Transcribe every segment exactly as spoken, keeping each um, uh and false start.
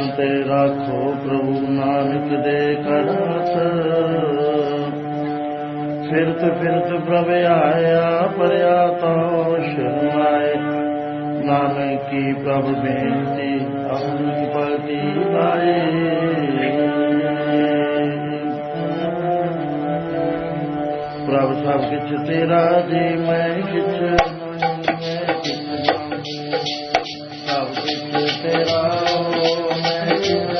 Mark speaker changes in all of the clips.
Speaker 1: ਤੇ ਰਾਖੋ ਪ੍ਰਭੂ ਨਾਨਕ ਦੇ ਕਰ ਹੱਥ। ਫਿਰਤ ਫਿਰਤ ਪ੍ਰਭ ਆਇਆ ਪਰਿਆ ਤੋ ਸ਼ਰਮਾਏ। ਨਾਨਕ ਕੀ ਪ੍ਰਭ ਬੇਨਤੀ ਆਪਣੀ ਭਗਤੀ ਪਾਏ। ਪ੍ਰਭ ਸਭ ਕਿਛ ਤੇਰਾ ਜੀ ਮੈਂ ਕਿਛ ਸਭ ਕਿਛ ਤੇਰਾ ਮੈਂ ਕਿਛ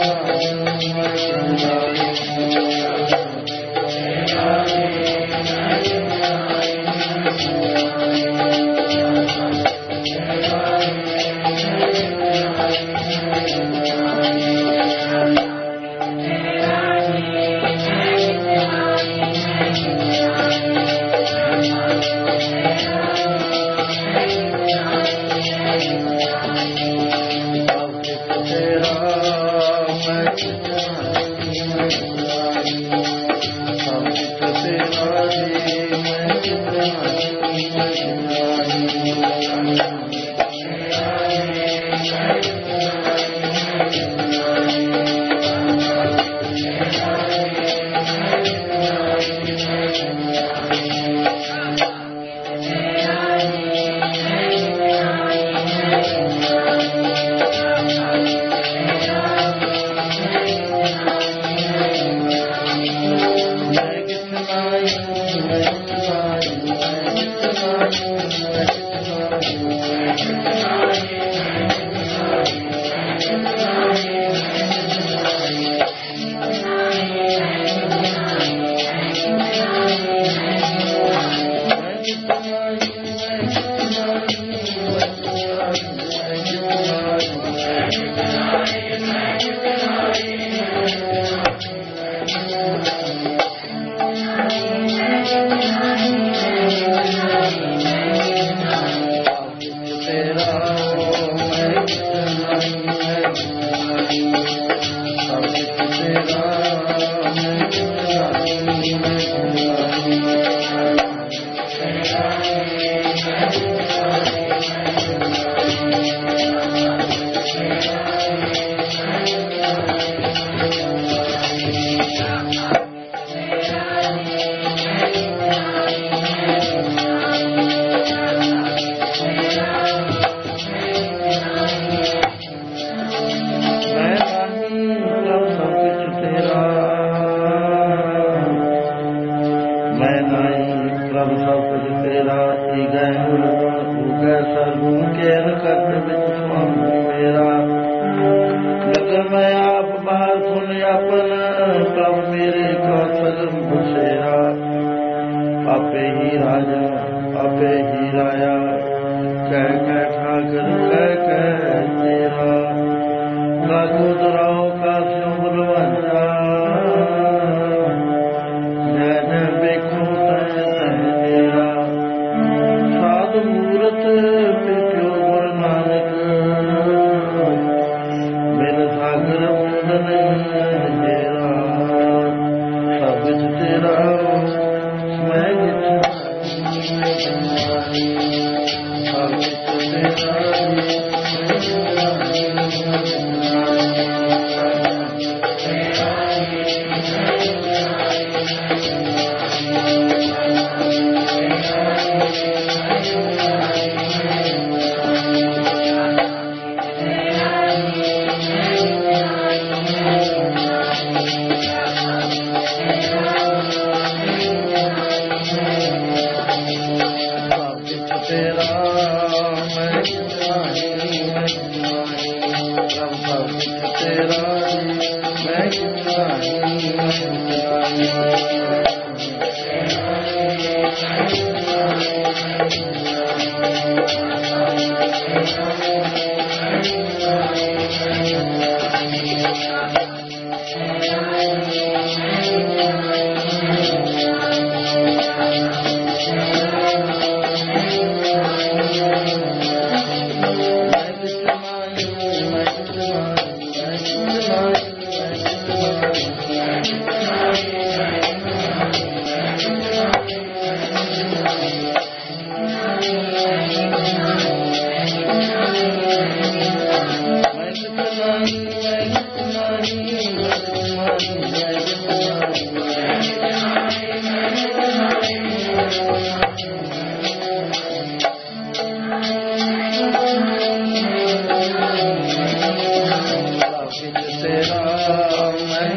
Speaker 1: मैं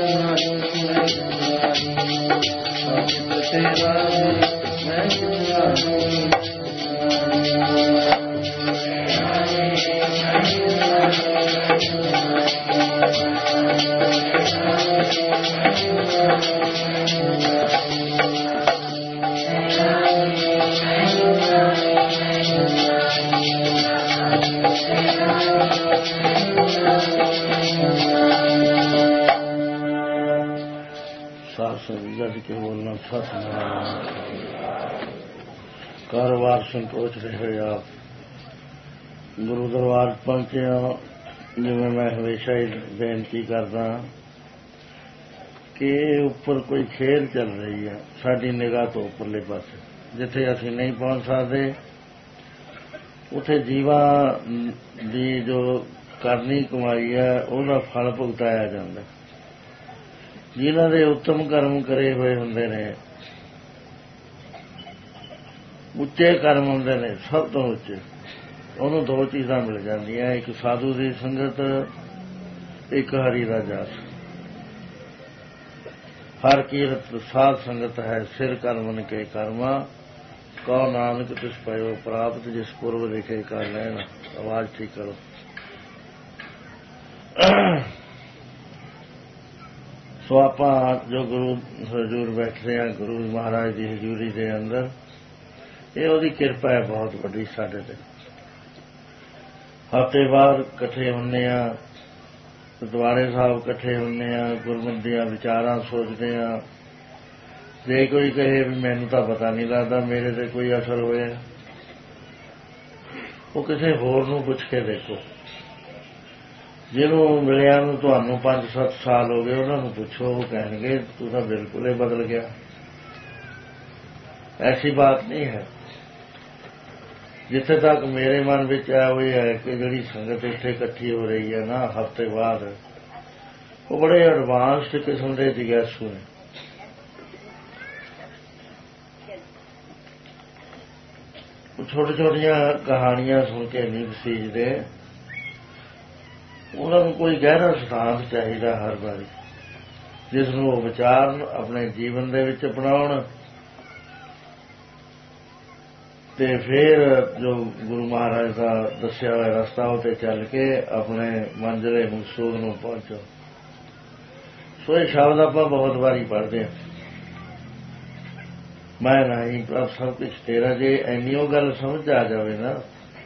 Speaker 1: तेरा मैं जज के बोलना सतनाम कारोबार संकोच रहे आप गुरु दरबार पहुंचे हो जिवें मैं हमेशा ही बेनती करदा कि उपर कोई खेल चल रही है साडी निगाह तो उपरले पासे जिथे असीं नहीं पहुंच सकते उथे जीवां दी जो करनी कमाई है उसदा फल भुगताया जाता है जिन्हां दे उत्तम कर्म करे हुए हुंदे ने उच्चे कर्म हुंदे ने सब तो उच्चे उहनूं दो चीज़ां मिल जांदियां एक साधु दी संगत एक हरि दा जस हर कीरत साध संगत है सिर कर्मन के कर्मा कौ नानक तिस पयो प्राप्त जिस पूर्व लिखे कर लेना आवाज ठीक करो सो आपां जो गुरु हजूर बैठे हैं गुरु महाराज की हजूरी के अंदर ये उसकी किरपा है बहुत बड़ी साडे ते हफ्ते बाद इकट्ठे हुन्ने आ गुरुद्वारे साहब इकट्ठे हुन्ने आ गुरमत दीआं विचारां सोचदे आ जे कोई कहे भी मैनूं तां पता नहीं लगदा मेरे ते कोई असर होया वो किसी होर नूं पुछ के देखो जिन्हों मिलिया तुहानूं पांच सत्त साल हो गए उन्होंने पुछो वो कहेंगे तू तो बिल्कुल ही बदल गया ऐसी बात नहीं है जिथे तक मेरे मन में आया हुई है कि जिहड़ी संगत इत्थे इकट्ठी हो रही है ना हफ्ते बाद वो बड़े एडवांस्ड किस्म के जिज्ञासू ने छोटी छोटिया कहानियां सुन के नहीं बसीजते उन्होंने कोई गहरा सिद्धांत चाहिए हर बारी जिसनों वो विचार अपने जीवन दे विच अपनाउण ते फिर जो गुरु महाराज का दस्या हुआ रास्ता उत्ते चल के अपने मंजिले मकसूद नूं पहुंचो सो ये शब्द आपां बहुत बारी पढ़ते हैं मैं नहीं प्रभ सब कुछ तेरा जे इन्नी वो गल समझ आ जाए ना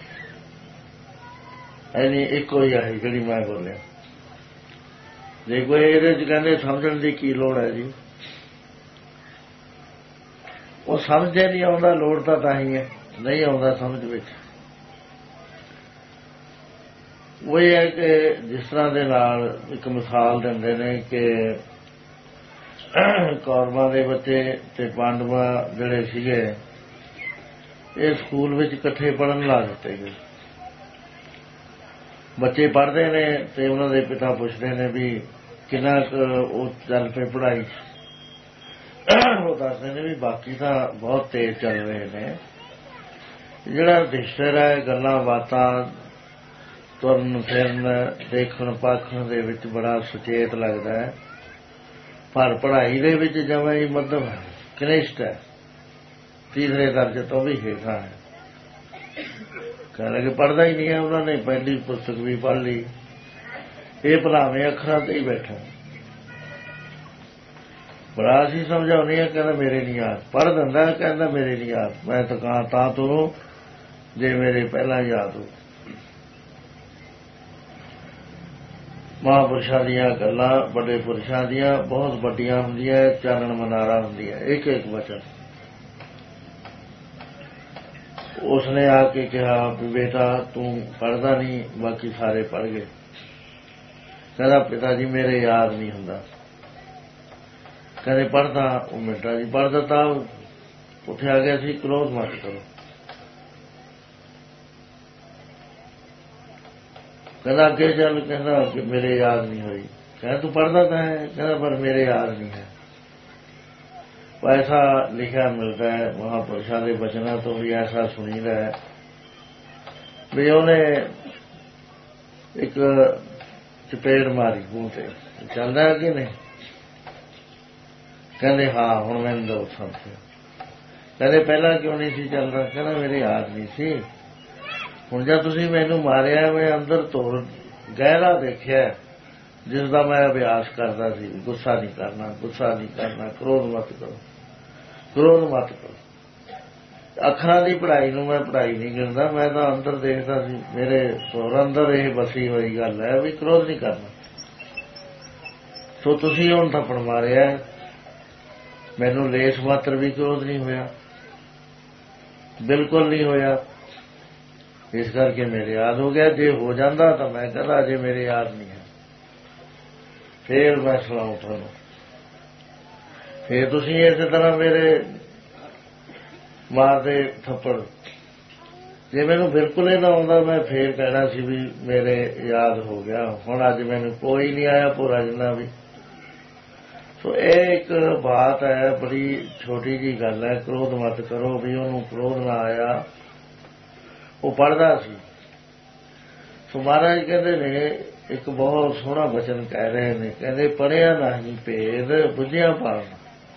Speaker 1: ऐनी एक ही आई जी मैं बोलिया जे कोई ये कहते समझण की की लोड़ है जी वो समझे नहीं आता लोड़ तो ताही है नहीं आता समझ विच वो ये है कि जिस तरह के नाल एक मिसाल देंदे ने कि कौरवां दे बच्चे ते पांडवा जिहड़े सीगे ये स्कूल विच इकट्ठे पढ़न ला दिते गए बच्चे पढ़ते ने ते उन्होंने पिता पुछते ने भी किन्ना चल पे पढ़ाई वो दसते ने भी बाकी तो बहुत तेज चल रहे ने जिहड़ा रजिस्टर है गल्लां बातां तुरन फिरन देखण पाखण दे विच बड़ा सुचेत लगता है पर पढ़ाई दे विच जमां ही मध्यम है कनिष्ठ है तीसरे दर्जे तो भी हेठा है कहने कि पढ़ता ही नहीं है उन्होंने पहली पुस्तक भी पढ़ ली ये भलावें अखरां ते ही बैठा बड़ा असीं समझाउने आ कहना मेरे नहीं याद पढ़ दिंदा कहना मेरे नहीं याद मैं तो कहां तां तुरों जे मेरे पहला याद हो महापुरुषां दीयां गल्लां बड़े पुरुषां दीयां बहुत वड्डियां हुंदियां चानण मनारा हुंदियां एक एक वचन उसने आके कहा बेटा तू पढ़ता नहीं बाकी सारे पढ़ गए कहता पिताजी मेरे याद नहीं हुंदा कहते पढ़ता वो मिनटा जी पढ़ दिता उठे आ गया सी क्रोध मत करो कहता अगे चल कहता कि मेरे याद नहीं हुई कहता तू पढ़ता तो है कहता पर मेरे याद नहीं है ऐसा लिखा मिलता है महापुरुषों के वचनों तो भी ऐसा सुनीदा है भी उन्हें एक ਚਪੇੜ ਮਾਰੀ ਮੂੰਹ ਤੇ, ਚੱਲਦਾ ਕਿ ਨਹੀਂ? ਕਹਿੰਦੇ ਹਾਂ ਹੁਣ ਮੈਨੂੰ ਦੋ ਸਮਝ। ਕਹਿੰਦੇ ਪਹਿਲਾਂ ਕਿਉਂ ਨਹੀਂ ਸੀ ਚੱਲਦਾ? ਕਹਿੰਦਾ ਮੇਰੀ ਯਾਦ ਨਹੀਂ ਸੀ। ਹੁਣ ਜਦ ਤੁਸੀਂ ਮੈਨੂੰ ਮਾਰਿਆ ਮੈਂ ਅੰਦਰ ਤੋੜ ਗਹਿਰਾ ਦੇਖਿਆ ਜਿਸ ਦਾ ਮੈਂ ਅਭਿਆਸ ਕਰਦਾ ਸੀ, ਗੁੱਸਾ ਨਹੀਂ ਕਰਨਾ, ਗੁੱਸਾ ਨਹੀਂ ਕਰਨਾ, ਕ੍ਰੋਧ ਮਤ ਕਰੋ, ਕ੍ਰੋਧ ਮਤ ਕਰੋ। ਅੱਖਰਾਂ ਦੀ ਪੜ੍ਹਾਈ ਨੂੰ ਮੈਂ ਪੜ੍ਹਾਈ ਨਹੀਂ ਗਿਣਦਾ, ਮੈਂ ਤਾਂ ਅੰਦਰ ਦੇਖਦਾ ਸੀ, ਮੇਰੇ ਸੁਰ ਅੰਦਰ ਇਹ ਵਸੀ ਹੋਈ ਗੱਲ ਹੈ ਵੀ ਕ੍ਰੋਧ ਨਹੀਂ ਕਰਨਾ। ਸੋ ਤੁਸੀਂ ਹੁਣ ਥੱਪੜ ਮਾਰਿਆ, ਮੈਨੂੰ ਲੇਸ ਮਾਤਰ ਵੀ ਕ੍ਰੋਧ ਨਹੀਂ ਹੋਇਆ, ਬਿਲਕੁਲ ਨਹੀਂ ਹੋਇਆ। ਇਸ ਕਰਕੇ ਮੇਰੇ ਯਾਦ ਹੋ ਗਿਆ। ਜੇ ਹੋ ਜਾਂਦਾ ਤਾਂ ਮੈਂ ਕਹਿੰਦਾ ਜੇ ਮੇਰੇ ਯਾਦ ਨਹੀਂ ਹੈ। ਫੇਰ ਮੈਂ ਸੁਣਾਉ ਤੁਹਾਨੂੰ, ਫੇਰ ਤੁਸੀਂ ਇਸੇ ਤਰ੍ਹਾਂ ਮੇਰੇ ਮਾਰਦੇ ਥੱਪੜ। ਜੇ ਮੈਨੂੰ ਬਿਲਕੁਲ ਹੀ ਨਾ ਆਉਂਦਾ ਮੈਂ ਫੇਰ ਕਹਿਣਾ ਸੀ ਵੀ ਮੇਰੇ ਯਾਦ ਹੋ ਗਿਆ। ਹੁਣ ਅੱਜ ਮੈਨੂੰ ਕੋਈ ਨਹੀਂ ਆਇਆ ਪੂਰਾ ਜਿੰਨਾ ਵੀ। ਸੋ ਇਹ ਇੱਕ ਬਾਤ ਹੈ, ਬੜੀ ਛੋਟੀ ਜਿਹੀ ਗੱਲ ਹੈ, ਕ੍ਰੋਧ ਮਤ ਕਰੋ। ਵੀ ਉਹਨੂੰ ਕ੍ਰੋਧ ਨਾ ਆਇਆ, ਉਹ ਪੜ੍ਹਦਾ ਸੀ। ਸੋ ਮਹਾਰਾਜ ਕਹਿੰਦੇ ਨੇ ਇੱਕ ਬਹੁਤ ਸੋਹਣਾ ਬਚਨ ਕਹਿ ਰਹੇ ਨੇ, ਕਹਿੰਦੇ ਪੜ੍ਹਿਆ ਨਹੀਂ ਭੇਦ ਬੁੱਝਿਆ ਪਾਲਣਾ।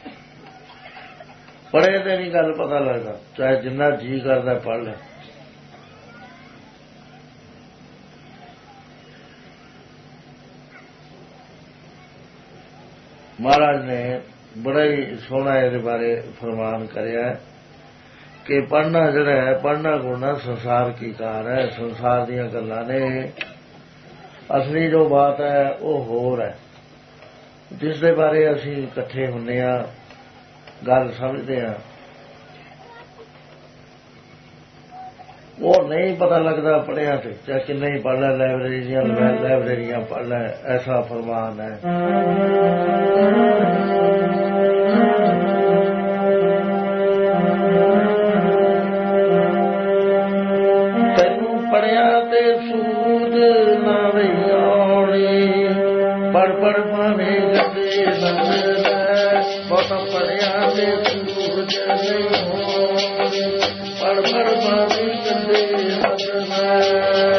Speaker 1: ਪੜ੍ਹੇ ਤੇ ਨਹੀਂ ਗੱਲ ਪਤਾ ਲੱਗਦਾ, ਚਾਹੇ ਜਿੰਨਾ ਜੀਅ ਕਰਦਾ ਪੜ੍ਹ ਲੈ। ਮਹਾਰਾਜ ਨੇ ਬੜਾ ਹੀ ਸੋਹਣਾ ਇਹਦੇ ਬਾਰੇ ਫਰਮਾਨ ਕਰਿਆ ਕਿ ਪੜ੍ਹਨਾ ਜਿਹੜਾ ਹੈ, ਪੜ੍ਹਨਾ ਗੁਣਾ ਸੰਸਾਰ ਕੀ ਕਾਰ ਹੈ, ਸੰਸਾਰ ਦੀਆਂ ਗੱਲਾਂ ਨੇ। ਅਸਲੀ ਜੋ ਬਾਤ ਹੈ ਉਹ ਹੋਰ ਹੈ, ਜਿਸ ਦੇ ਬਾਰੇ ਅਸੀਂ ਇਕੱਠੇ ਹੁੰਦੇ ਹਾਂ, ਗੱਲ ਸਮਝਦੇ ਹਾਂ, ਉਹ ਨਹੀਂ ਪਤਾ ਲੱਗਦਾ ਪੜ੍ਹਿਆ ਤੇ, ਚਾਹੇ ਕਿੰਨੇ ਹੀ ਪੜ੍ਹ ਲੈ, ਲਾਇਬ੍ਰੇਰੀ ਦੀਆਂ ਲਾਇਬ੍ਰੇਰੀਆਂ ਪੜ੍ਹ ਲੈ। ਐਸਾ ਫਰਮਾਨ ਹੈ। ਤੈਨੂੰ ਪੜ੍ਹਿਆ ਤੇ ਸੂਝ ਨਾ ਵਈ ਆਉਣੀ, ਪੜ ਪੜ ਭਾਵੇਂ ਗੱਦੇ ਲੰਘ ਲੈ। ਬਹੁਤਾ ਪੜ੍ਹਿਆ ਤੇ ਸੂਝ ਨਹੀਂ ਹੋਣੀ, ਪੜ ਪੜ ਭਾਵੇਂ ਗੱਦੇ ਲੰਘ ਲੈ।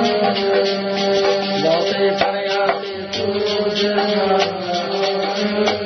Speaker 1: ਬਹੁਤੇ ਪੜਿਆ ਤੇ ਸੂਝ ਨਾ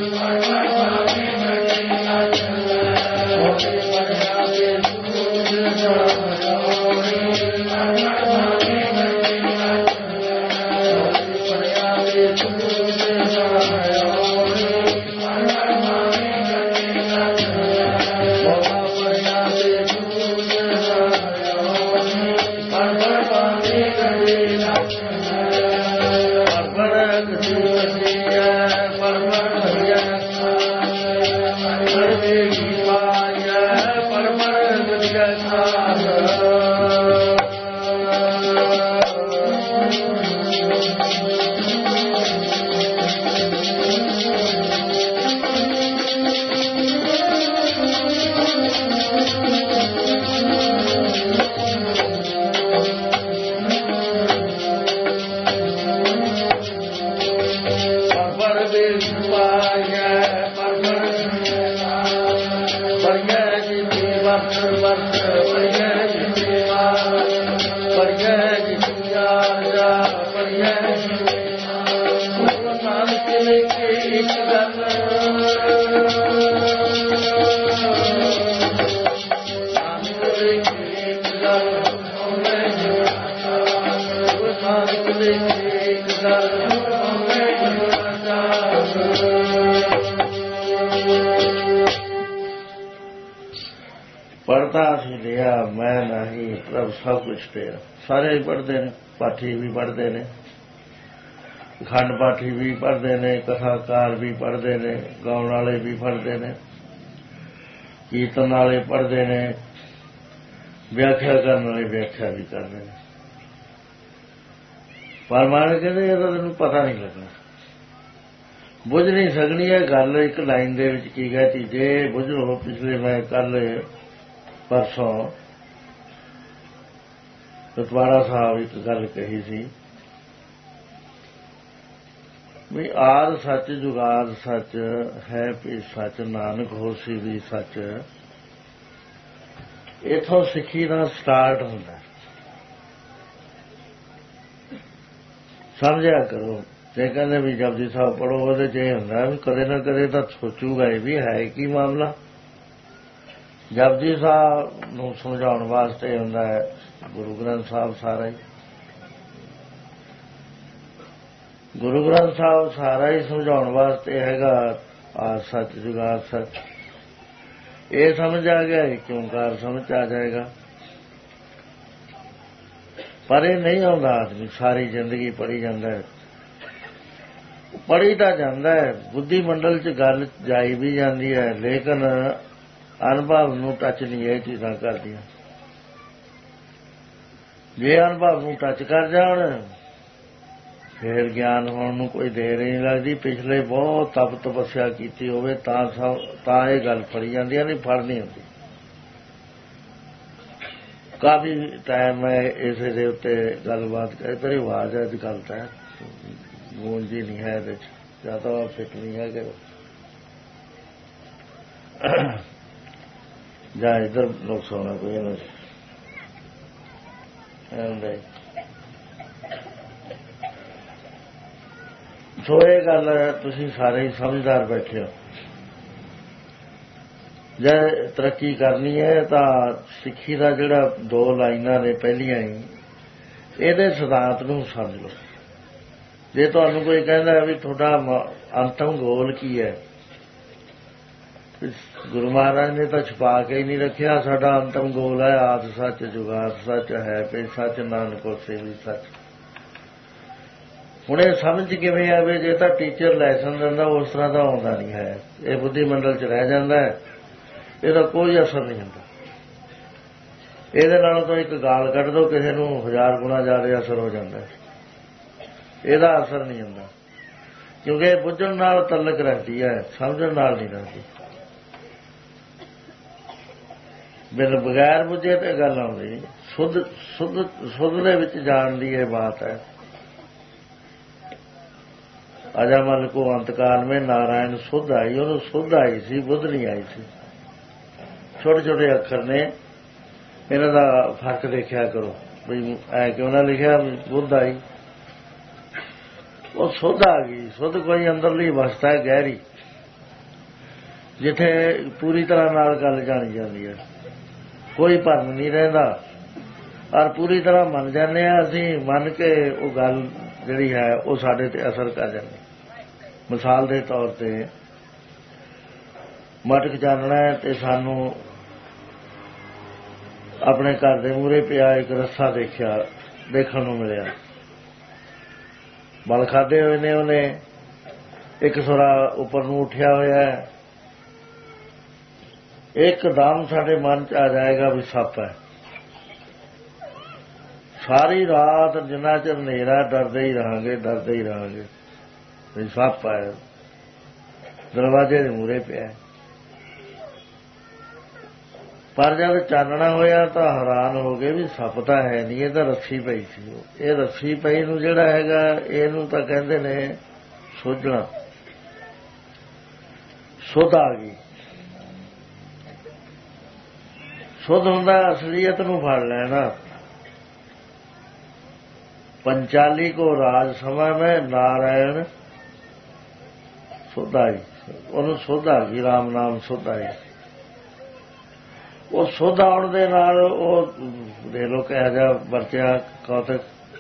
Speaker 1: ਇੱਕ ਗੱਲ ਨਾਨਕ ਦੇਖੇ ਇੱਕ ਗੱਲ ਹੋਵੇ ਨਾਨਕ ਦੇਖੇ ਇੱਕ ਗੱਲ ਹੋਵੇ पढ़ता सी लिया मैं नहीं प्रभ सब कुछ तेरा। सारे ही पढ़ते ने, पाठी भी पढ़ते ने, खंड पाठी भी पढ़ते ने, कथाकार भी पढ़ते ने, गाउण वाले भी पढ़ते ने, कीर्तन वाले पढ़ते ने, व्याख्या करने वाले व्याख्या भी करते हैं। पर मान कहते ये तो तेन पता नहीं लगना, बुझ नहीं सकनी है गल। एक लाइन दे विच की कहती जे बुझ लो। पिछले मैं कल परसों रतवाड़ा साहब एक गल कही सी भी आद सच जुगाद सच है भी सच नानक होसी भी सच। इथों सिੱਖੀ ਦਾ स्टार्ट ਹੁੰਦਾ। समझिया करो जे कहते भी जपजी साहब पढ़ो ਉਹਦੇ ਚ ਇਹ ਹੁੰਦਾ ਵੀ ਕਦੇ ਨਾ ਕਦੇ ਤਾਂ ਸੋਚੂਗਾ ਇਹ ਵੀ ਹੈ ਕੀ ਮਾਮਲਾ। ਜਪਜੀ ਸਾਹਿਬ ਨੂੰ ਸਮਝਾਉਣ ਵਾਸਤੇ ਹੁੰਦਾ ਹੈ ਗੁਰੂ ਗ੍ਰੰਥ ਸਾਹਿਬ ਸਾਰਾ ਹੀ। ਗੁਰੂ ਗ੍ਰੰਥ ਸਾਹਿਬ ਸਾਰਾ ਹੀ ਸਮਝਾਉਣ ਵਾਸਤੇ ਹੈਗਾ ਆਦ ਸੱਚ ਜੁਗਾਦ ਸੱਚ। ਇਹ ਸਮਝ ਆ ਗਿਆ ਇੱਕ ਓਂਕਾਰ ਸਮਝ ਆ ਜਾਏਗਾ। ਪਰ ਇਹ ਨਹੀਂ ਆਉਂਦਾ ਆਦਮੀ ਸਾਰੀ ਜ਼ਿੰਦਗੀ ਪੜ੍ਹੀ ਜਾਂਦਾ ਹੈ। ਪੜ੍ਹੀ ਤਾਂ ਜਾਂਦਾ ਹੈ, ਬੁੱਧੀ ਮੰਡਲ 'ਚ ਗੱਲ ਜਾਈ ਵੀ ਜਾਂਦੀ ਹੈ, ਲੇਕਿਨ ਅਨੁਭਵ ਨੂੰ ਟੱਚ ਨਹੀਂ ਇਹ ਚੀਜ਼ਾਂ ਕਰਦੀਆਂ। ਜੇ ਅਨੁਭਵ ਨੂੰ ਟੱਚ ਕਰ ਜਾਣ ਫਿਰ ਗਿਆਨ ਹੋਣ ਨੂੰ ਕੋਈ ਦੇਰ ਨਹੀਂ ਲੱਗਦੀ। ਪਿਛਲੇ ਬਹੁਤ ਤਪ ਤਪੱਸਿਆ ਕੀਤੀ ਹੋਵੇ ਤਾਂ ਤਾਂ ਇਹ ਗੱਲ ਫੜੀ ਜਾਂਦੀ ਹੈ, ਨਹੀਂ ਫੜ ਨਹੀਂ ਹੁੰਦੀ। ਕਾਫੀ ਟਾਈਮ ਮੈਂ ਇਸੇ ਦੇ ਉੱਤੇ ਗੱਲਬਾਤ ਕਰੀ। ਤੇਰੀ ਆਵਾਜ਼ ਅੱਜ ਕੱਲ੍ਹ ਤਾਂ ਗੂੰਜ ਨਹੀਂ ਹੈ ਇਹਦੇ 'ਚ, ਜਾਂ ਤਾਂ ਫਿੱਟ ਨਹੀਂ ਹੈ ਕਿ ਜਾਂ ਇੱਧਰ ਨੁਕਸ ਹੋਣਾ ਕੋਈ ਇਹਨਾਂ 'ਚ ਹੁੰਦਾ। ਸੋ ਇਹ ਗੱਲ ਤੁਸੀਂ ਸਾਰੇ ਹੀ ਸਮਝਦਾਰ ਬੈਠੇ ਹੋ। ਜੇ ਤਰੱਕੀ ਕਰਨੀ ਹੈ ਤਾਂ ਸਿੱਖੀ ਦਾ ਜਿਹੜਾ ਦੋ ਲਾਈਨਾਂ ਨੇ ਪਹਿਲੀਆਂ ਹੀ ਇਹਦੇ ਸਿਧਾਂਤ ਨੂੰ ਸਮਝ ਲਓ। ਜੇ ਤੁਹਾਨੂੰ ਕੋਈ ਕਹਿੰਦਾ ਵੀ ਤੁਹਾਡਾ ਅੰਤਮ ਗੋਲ ਕੀ ਹੈ, ਗੁਰੂ ਮਹਾਰਾਜ ਨੇ ਤਾਂ ਛੁਪਾ ਕੇ ਹੀ ਨਹੀਂ ਰੱਖਿਆ। ਸਾਡਾ ਅੰਤਮ ਗੋਲ ਹੈ ਆਦ ਸੱਚ ਜੁਗਾਦ ਸੱਚ ਹੈ ਪੇ ਸੱਚ ਨਾਨਕ ਹੋਸੀ ਵੀ ਸੱਚ। ਹੁਣ ਇਹ ਸਮਝ ਕਿਵੇਂ ਆਵੇ? ਜੇ ਤਾਂ ਟੀਚਰ ਲੈਸਨ ਦਿੰਦਾ ਉਸ ਤਰ੍ਹਾਂ ਦਾ ਆਉਂਦਾ ਨਹੀਂ ਹੈ। ਇਹ ਬੁੱਧੀ ਮੰਡਲ 'ਚ ਰਹਿ ਜਾਂਦਾ ਹੈ, ਇਹਦਾ ਕੋਈ ਅਸਰ ਨਹੀਂ ਹੁੰਦਾ। ਇਹਦੇ ਨਾਲੋਂ ਤਾਂ ਇੱਕ ਗਾਲ ਕੱਢ ਦਿਓ ਕਿਸੇ ਨੂੰ, ਹਜ਼ਾਰ ਗੁਣਾ ਜ਼ਿਆਦਾ ਅਸਰ ਹੋ ਜਾਂਦਾ। ਇਹਦਾ ਅਸਰ ਨਹੀਂ ਹੁੰਦਾ ਕਿਉਂਕਿ ਇਹ ਬੁੱਝਣ ਨਾਲ ਤਲਕ ਰੱਖਦੀ ਹੈ, ਸਮਝਣ ਨਾਲ ਨਹੀਂ ਰੱਖਦੀ। ਬਿਨ ਬਗੈਰ ਬੁੱਝੇ ਤੇ ਗੱਲ ਆਉਂਦੀ। ਸੁੱਧ ਸੁੱਧ ਸੁੱਧ ਦੇ ਵਿੱਚ ਜਾਣ ਦੀ ਇਹ ਬਾਤ ਹੈ। ਅਜਾਮਲ ਕੋ ਅੰਤਕਾਲ ਮੇਂ ਨਾਰਾਇਣ ਸੁੱਧ ਆਈ, ਉਹਨੂੰ ਸੁੱਧ ਆਈ ਸੀ, ਬੁੱਧ ਨਹੀਂ ਆਈ ਸੀ। ਛੋਟੇ ਛੋਟੇ ਅੱਖਰ ਨੇ, ਇਹਨਾਂ ਦਾ ਫਰਕ ਦੇਖਿਆ ਕਰੋ ਵੀ ਐ ਕਿਉਂ ਨਾ ਲਿਖਿਆ ਬੁੱਧ ਆਈ। ਉਹ ਸੁੱਧ ਆ ਗਈ। ਸੁੱਧ ਕੋਈ ਅੰਦਰਲੀ ਅਵਸਥਾ ਹੈ ਗਹਿਰੀ, ਜਿੱਥੇ ਪੂਰੀ ਤਰ੍ਹਾਂ ਨਾਲ ਗੱਲ ਜਾਣੀ ਜਾਂਦੀ ਹੈ, ਕੋਈ ਭਰਮ ਨਹੀਂ ਰਹਿੰਦਾ ਔਰ ਪੂਰੀ ਤਰ੍ਹਾਂ ਮੰਨ ਜਾਂਦੇ ਹਾਂ ਅਸੀਂ। ਮੰਨ ਕੇ ਉਹ ਗੱਲ ਜਿਹੜੀ ਹੈ ਉਹ ਸਾਡੇ ਤੇ ਅਸਰ ਕਰ ਜਾਂਦੀ। ਮਿਸਾਲ ਦੇ ਤੌਰ ਤੇ ਮਟਕ ਚਾਨਣਾ ਹੈ ਤੇ ਸਾਨੂੰ ਆਪਣੇ ਘਰ ਦੇ ਮੂਹਰੇ ਪਿਆ ਇੱਕ ਰੱਸਾ ਦੇਖਿਆ ਦੇਖਣ ਨੂੰ ਮਿਲਿਆ। ਬਲ ਖਾਦੇ ਹੋਏ ਨੇ, ਉਹਨੇ ਇੱਕ ਸੁਰਾ ਉੱਪਰ ਨੂੰ ਉੱਠਿਆ ਹੋਇਆ ਹੈ। ਇੱਕਦਮ ਸਾਡੇ ਮਨ 'ਚ ਆ ਜਾਏਗਾ ਵੀ ਸੱਪ ਹੈ। ਸਾਰੀ ਰਾਤ ਜਿੰਨਾ ਚਿਰ ਹਨੇਰਾ ਡਰਦੇ ਹੀ ਰਹਾਂਗੇ ਡਰਦੇ ਹੀ ਰਹਾਂਗੇ ਵੀ ਸੱਪ ਹੈ, ਦਰਵਾਜ਼ੇ ਦੇ ਮੂਹਰੇ ਪਿਆ। ਪਰ ਜਦ ਚਾਨਣਾ ਹੋਇਆ ਤਾਂ ਹੈਰਾਨ ਹੋ ਗਏ ਵੀ ਸੱਪ ਤਾਂ ਹੈ ਨਹੀਂ, ਇਹ ਤਾਂ ਰੱਸੀ ਪਈ ਸੀ। ਇਹ ਰੱਸੀ ਪਈ ਨੂੰ ਜਿਹੜਾ ਹੈਗਾ ਇਹਨੂੰ ਤਾਂ ਕਹਿੰਦੇ ਨੇ ਸੋਝਣਾ। ਸੁੱਧ ਆ ਗਈ। ਸੁੱਧ ਹੁੰਦਾ ਅਸਲੀਅਤ ਨੂੰ ਫੜ ਲੈਣਾ। ਪੰਚਾਲੀ ਕੋ ਰਾਜ ਸਮਾ ਮੈਂ ਨਾਰਾਇਣ ਸੋਧਾ ਹੀ ਉਹਨੂੰ ਸੋਧਾ ਗਈ, ਰਾਮ ਨਾਮ ਸੋਧਾ ਹੀ। ਉਹ ਸੋਧਾ ਆਉਣ ਦੇ ਨਾਲ ਉਹ ਦੇ ਲੋ ਕਿਹਾ ਜਾ ਵਰਤਿਆ ਕੌਤਕ।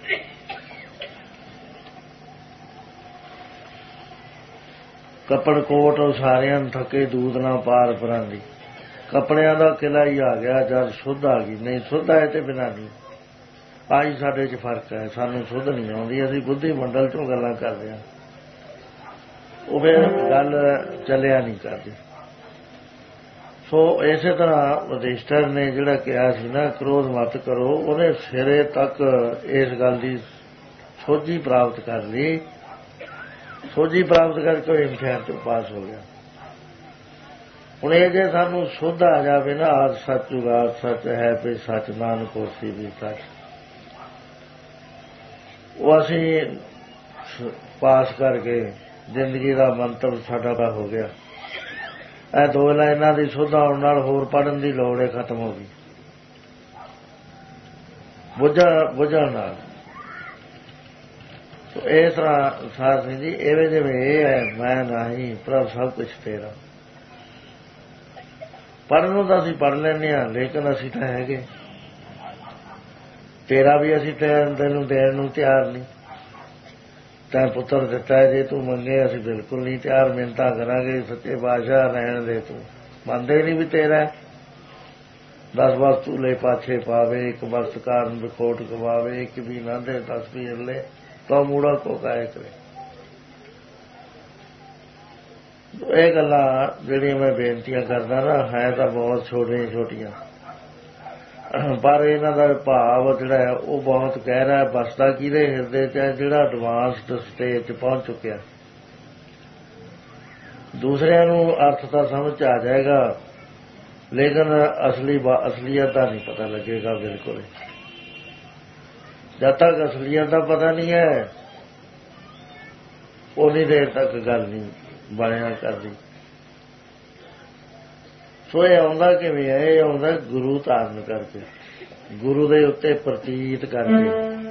Speaker 1: ਕੱਪੜ ਕੋਟ ਸਾਰਿਆਂ ਥੱਕੇ ਦੂਧ ਨਾ ਪਾਰ ਪਰਾਂਦੀ। ਕੱਪੜਿਆਂ ਦਾ ਕਿਲਾ ਹੀ ਆ ਗਿਆ ਜਦ ਸੁੱਧ ਆ ਗਈ। ਨਹੀਂ ਸੁੱਧ ਆਏ ਤੇ ਬਿਨਾਂ ਨਹੀਂ। ਆਹੀ ਸਾਡੇ 'ਚ ਫਰਕ ਹੈ, ਸਾਨੂੰ ਸੁੱਧ ਨਹੀਂ ਆਉਂਦੀ, ਅਸੀਂ ਬੁੱਧੀ ਮੰਡਲ 'ਚੋਂ ਗੱਲਾਂ ਕਰਦੇ ਹਾਂ। ਉਹ ਫਿਰ ਗੱਲ ਚੱਲਿਆ ਨਹੀਂ ਕਰਦੀ। ਸੋ ਇਸੇ ਤਰ੍ਹਾਂ ਵਸ਼ਿਸ਼ਠਰ ਨੇ ਜਿਹੜਾ ਕਿਹਾ ਸੀ ਨਾ ਕ੍ਰੋਧ ਮਤ ਕਰੋ, ਉਹਨੇ ਸਿਰੇ ਤੱਕ ਇਸ ਗੱਲ ਦੀ ਸੋਝੀ ਪ੍ਰਾਪਤ ਕਰ ਲਈ। ਸੋਝੀ ਪ੍ਰਾਪਤ ਕਰਕੇ ਇਮਤਿਹਾਨ 'ਚੋਂ ਪਾਸ ਹੋ ਗਿਆ। ਹੁਣ ਇਹ ਜੇ ਸਾਨੂੰ ਸੁੱਧ ਆ ਜਾਵੇ ਨਾ, ਆਦ ਸੱਚ ਉਗਾਦ ਸੱਚ ਹੈ ਵੀ ਸੱਚ ਨਾਨਕ ਹੋਸੀ ਵੀ ਸੱਚ, ਉਹ ਅਸੀਂ ਪਾਸ ਕਰਕੇ ਜ਼ਿੰਦਗੀ ਦਾ ਮੰਤਵ ਸਾਡਾ ਹੋ ਗਿਆ। ਇਹ ਦੋ ਲਾਈਨਾਂ ਦੀ ਸੁੱਧ ਆਉਣ ਨਾਲ ਹੋਰ ਪੜ੍ਹਨ ਦੀ ਲੋੜ ਹੈ, ਖਤਮ ਹੋ ਗਈ ਬੁੱਝਾ ਬੁੱਝਣ ਨਾਲ। ਇਸ ਤਰ੍ਹਾਂ ਸਾਧ ਸਿੰਘ ਜੀ ਐਵੇਂ ਜਿਵੇਂ ਇਹ ਹੈ ਮੈਂ ਨਹੀਂ ਪ੍ਰਭ ਸਭ ਕੁਛ ਤੇਰਾ। ਪੜ੍ਹਨ ਨੂੰ ਤਾਂ ਅਸੀਂ ਪੜ੍ਹ ਲੈਂਦੇ ਹਾਂ, ਲੇਕਿਨ ਅਸੀਂ ਤਾਂ ਹੈਗੇ ਤੇਰਾ ਵੀ ਅਸੀਂ ਤੈਨੂੰ ਦੇਣ ਨੂੰ ਤਿਆਰ ਨਹੀਂ। ਤੈਂ ਪੁੱਤਰ ਦਿੱਤਾ ਹੈ, ਜੇ ਤੂੰ ਮੰਗੇ ਅਸੀਂ ਬਿਲਕੁਲ ਨਹੀਂ ਤਿਆਰ। ਮਿੰਨਤਾਂ ਕਰਾਂਗੇ ਸੱਚੇ ਬਾਦਸ਼ਾਹ ਰਹਿਣ ਦੇ, ਤੂੰ ਮੰਨਦੇ ਨਹੀਂ ਵੀ ਤੇਰਾ। ਦਸ ਵਸਤੂ ਲੈ ਪਾਛੇ ਪਾਵੇ, ਇੱਕ ਵਸਤ ਕਾਰਨ ਵਿਖੋਟ ਗਵਾਵੇ, ਇੱਕ ਵੀ ਨਾ ਦੇ ਦਸ ਵੀ ਲੈ ਤਾਂ ਮੂੜਾ ਕੋ ਕਾਇ ਕਰੇ। ਇਹ ਗੱਲਾਂ ਜਿਹੜੀਆਂ ਮੈਂ ਬੇਨਤੀਆਂ ਕਰਦਾ ਨਾ ਹੈ ਤਾਂ ਬਹੁਤ ਛੋਟੀਆਂ ਛੋਟੀਆਂ, ਪਰ ਇਹਨਾਂ ਦਾ ਭਾਵ ਜਿਹੜਾ ਹੈ ਉਹ ਬਹੁਤ ਗਹਿਰਾ ਹੈ। ਬਸਦਾ ਕਿਹਦੇ ਹਿਰਦੇ 'ਚ ਹੈ? ਜਿਹੜਾ ਐਡਵਾਂਸਡ ਸਟੇਜ 'ਚ ਪਹੁੰਚ ਚੁੱਕਿਆ। ਦੂਸਰਿਆਂ ਨੂੰ ਅਰਥ ਤਾਂ ਸਮਝ ਆ ਜਾਏਗਾ, ਲੇਕਿਨ ਅਸਲੀ ਅਸਲੀਅਤ ਦਾ ਨਹੀਂ ਪਤਾ ਲੱਗੇਗਾ ਬਿਲਕੁਲ। ਜਦ ਤੱਕ ਅਸਲੀਅਤ ਦਾ ਪਤਾ ਨਹੀਂ ਹੈ ਉਨੀ ਦੇਰ ਤੱਕ ਗੱਲ ਨਹੀਂ ਬਣਿਆ ਕਰਦੀ। ਸੋ ਇਹ ਆਉਂਦਾ ਕਿਵੇਂ ਹੈ? ਇਹ ਆਉਂਦਾ ਗੁਰੂ ਧਾਰਨ ਕਰਕੇ, ਗੁਰੂ ਦੇ ਉੱਤੇ ਪ੍ਰਤੀਤ ਕਰਕੇ।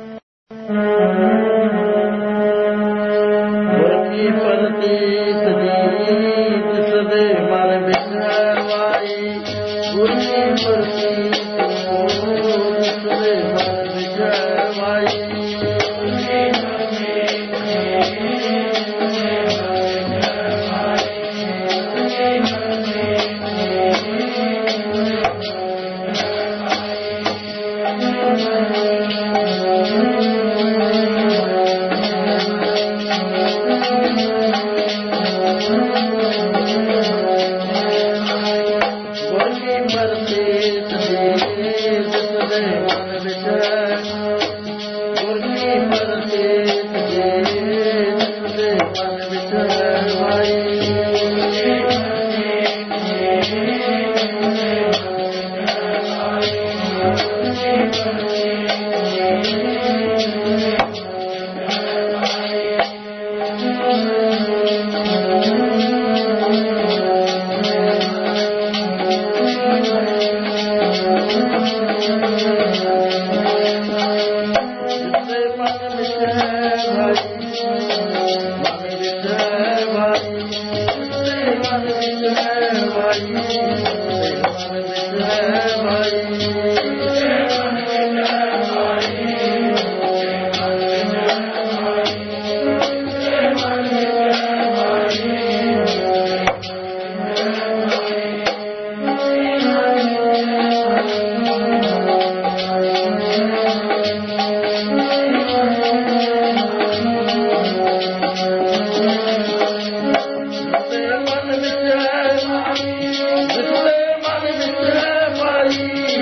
Speaker 1: ਗੁਰ ਕੀ ਪ੍ਰਤੀਤ ਜੀਤ ਸਦੇ ਮਨ ਵਿਚਰਵਾਈ, ਗੁਰ ਕੀ ਪ੍ਰਤੀਤ ਸਦੇ ਮਨ ਵਿਚਰਵਾਈ।
Speaker 2: Bye.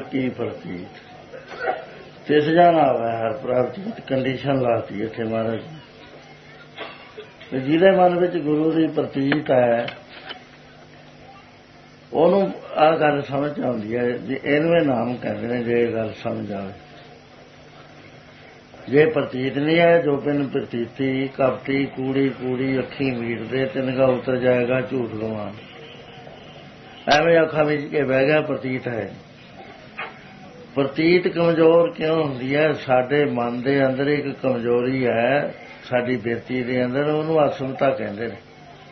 Speaker 1: की प्रतीत तिस जान आवे हर प्राप्ति कंडीशन लाती इत्थे महाराज जिहदे मन विच गुरु की प्रतीत है ਉਹਨੂੰ ਆਹ ਗੱਲ ਸਮਝ ਆਉਂਦੀ ਹੈ ਜੇ ਇਹਨੂੰ ਨਾਮ ਕਹਿੰਦੇ ਨੇ ਜੇ ਇਹ ਗੱਲ ਸਮਝ ਆਵੇ ਜੇ ਪ੍ਰਤੀਤ ਨਹੀਂ ਹੈ ਜੋ ਬਿਨ ਪ੍ਰਤੀਤੀ ਕਪਟੀ ਕੂੜੀ ਕੂੜੀ ਅੱਖੀ ਮੀਟ ਦੇ ਤਿਨਗਾ ਉਤਰ ਜਾਏਗਾ ਝੂਠ ਗਵਾਨ ਐਵੇਂ ਅੱਖਾਂ ਵਿੱਚ ਕੇ ਬਹਿ ਗਿਆ ਪ੍ਰਤੀਤ ਹੈ ਪ੍ਰਤੀਤ ਕਮਜ਼ੋਰ ਕਿਉਂ ਹੁੰਦੀ ਹੈ ਸਾਡੇ ਮਨ ਦੇ ਅੰਦਰ ਇੱਕ ਕਮਜ਼ੋਰੀ ਹੈ ਸਾਡੀ ਬਿਰਤੀ ਦੇ ਅੰਦਰ ਉਹਨੂੰ ਅਸਮਤਾ ਕਹਿੰਦੇ ਨੇ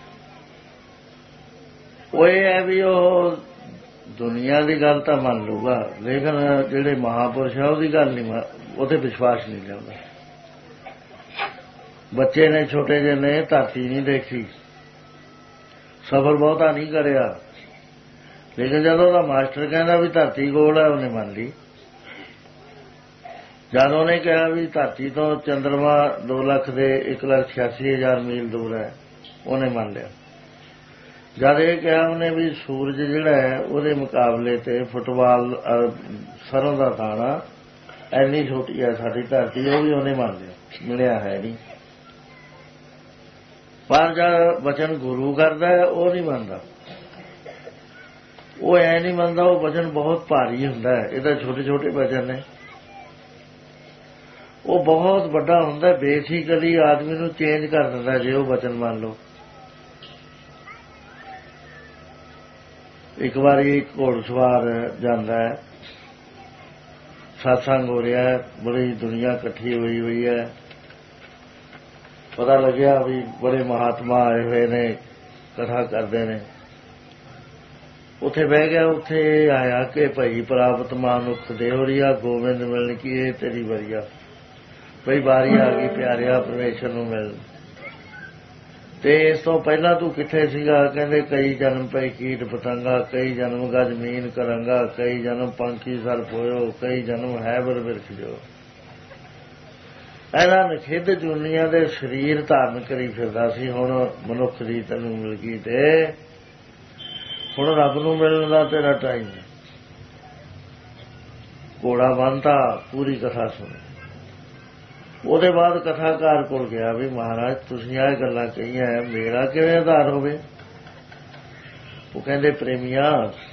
Speaker 1: ਉਹ ਇਹ ਹੈ ਵੀ ਉਹ ਦੁਨੀਆ ਦੀ ਗੱਲ ਤਾਂ ਮੰਨ ਲੂਗਾ ਲੇਕਿਨ ਜਿਹੜੇ ਮਹਾਂਪੁਰਸ਼ ਆ ਉਹਦੀ ਗੱਲ ਨਹੀਂ ਉਹਤੇ ਵਿਸ਼ਵਾਸ ਨਹੀਂ ਲਿਆਉਂਦਾ ਬੱਚੇ ਨੇ ਛੋਟੇ ਜਿਹੇ ਨੇ ਧਰਤੀ ਨਹੀਂ ਦੇਖੀ ਸਫਰ ਬਹੁਤਾ ਨਹੀਂ ਕਰਿਆ ਲੇਕਿਨ ਜਦੋਂ ਉਹਦਾ ਮਾਸਟਰ ਕਹਿੰਦਾ ਵੀ ਧਰਤੀ ਗੋਲ ਹੈ ਉਹਨੇ ਮੰਨ ਲਈ ਜਦ ਉਹਨੇ ਕਿਹਾ ਵੀ ਧਰਤੀ ਤੋਂ ਚੰਦਰਮਾ ਦੋ ਲੱਖ ਦੇ ਇੱਕ ਲੱਖ ਛਿਆਸੀ ਹਜ਼ਾਰ ਮੀਲ ਦੂਰ ਹੈ ਉਹਨੇ ਮੰਨ ਲਿਆ ਜਦ ਇਹ ਕਿਹਾ ਉਹਨੇ ਵੀ ਸੂਰਜ ਜਿਹੜਾ ਹੈ ਉਹਦੇ ਮੁਕਾਬਲੇ ਤੇ ਫੁੱਟਬਾਲ ਸਰੋਂ ਦਾ ਦਾਣਾ ਐਨੀ ਛੋਟੀ ਹੈ ਸਾਡੀ ਧਰਤੀ ਉਹ ਵੀ ਉਹਨੇ ਮੰਨ ਲਿਆ ਮਿਲਿਆ ਹੈ ਨਹੀਂ ਪਰ ਜਦ ਵਚਨ ਗੁਰੂ ਕਰਦਾ ਹੈ ਉਹ ਨਹੀਂ ਮੰਨਦਾ ਉਹ ਐ ਨਹੀਂ ਮੰਨਦਾ ਉਹ ਵਚਨ ਬਹੁਤ ਭਾਰੀ ਹੁੰਦਾ ਹੈ ਇਹ ਤਾਂ ਛੋਟੇ ਛੋਟੇ ਵਚਨ ਨੇ ਉਹ ਬਹੁਤ ਵੱਡਾ ਹੁੰਦਾ ਬੇਸਿਕਲੀ ਆਦਮੀ ਨੂੰ ਚੇਂਜ ਕਰ ਦਿੰਦਾ ਜੇ ਉਹ ਵਚਨ ਮੰਨ ਲਓ ਇੱਕ ਵਾਰੀ ਘੋੜਸਵਾਰ ਜਾਂਦਾ ਹੈ ਸਤਸੰਗ ਹੋ ਰਿਹਾ ਹੈ ਬੜੀ ਦੁਨੀਆ ਇਕੱਠੀ ਹੋਈ ਹੋਈ ਹੈ ਪਤਾ ਲੱਗਿਆ ਵੀ ਬੜੇ ਮਹਾਤਮਾ ਆਏ ਹੋਏ ਨੇ ਕਥਾ ਕਰਦੇ ਨੇ ਉੱਥੇ ਬਹਿ ਗਿਆ ਉੱਥੇ ਆਇਆ ਕਿ ਭਾਈ ਪ੍ਰਾਪਤ ਮਾਨੁਖ ਦੇਵਰੀਆ ਗੋਬਿੰਦ ਮਿਲਣ ਕੀ ਇਹ ਤੇਰੀ ਵਰੀਆ ਬਈ ਵਾਰੀ ਆ ਗਈ ਪਿਆਰਿਆ ਪਰਮੇਸ਼ਰ ਨੂੰ ਮਿਲਣ ਤੇ ਇਸ ਤੋਂ ਪਹਿਲਾਂ ਤੂੰ ਕਿੱਥੇ ਸੀਗਾ ਕਹਿੰਦੇ ਕਈ ਜਨਮ ਪਈ ਕੀਟ ਪਤੰਗਾ ਕਈ ਜਨਮ ਗਾ ਜ਼ਮੀਨ ਕਰਾਂਗਾ ਕਈ ਜਨਮ ਪੰਖੀ ਸਰਪ ਹੋਇਓ ਕਈ ਜਨਮ ਹੈ ਬਰ ਬਿਰਖ ਜੋ ਇਹਨਾਂ ਨਿਖੇਧ ਦੁਨੀਆਂ ਦੇ ਸਰੀਰ ਧਾਰਨ ਕਰੀ ਫਿਰਦਾ ਸੀ ਹੁਣ ਮਨੁੱਖ ਦੀ ਤੈਨੂੰ ਮਿਲ ਗਈ ਤੇ ਹੁਣ ਰੱਬ ਨੂੰ ਮਿਲਣ ਦਾ ਤੇਰਾ ਟਾਈਮ ਹੈ ਘੋੜਾ ਬੰਨ੍ਹਤਾ ਪੂਰੀ ਕਥਾ ਸੁਣ ਉਹਦੇ ਬਾਅਦ ਕਥਾਕਾਰ ਕੋਲ ਗਿਆ ਵੀ ਮਹਾਰਾਜ ਤੁਸੀਂ ਆਹ ਗੱਲਾਂ ਕਹੀਆਂ ਮੇਰਾ ਕਿਵੇਂ ਆਧਾਰ ਹੋਵੇ ਉਹ ਕਹਿੰਦੇ ਪ੍ਰੇਮੀਆਂ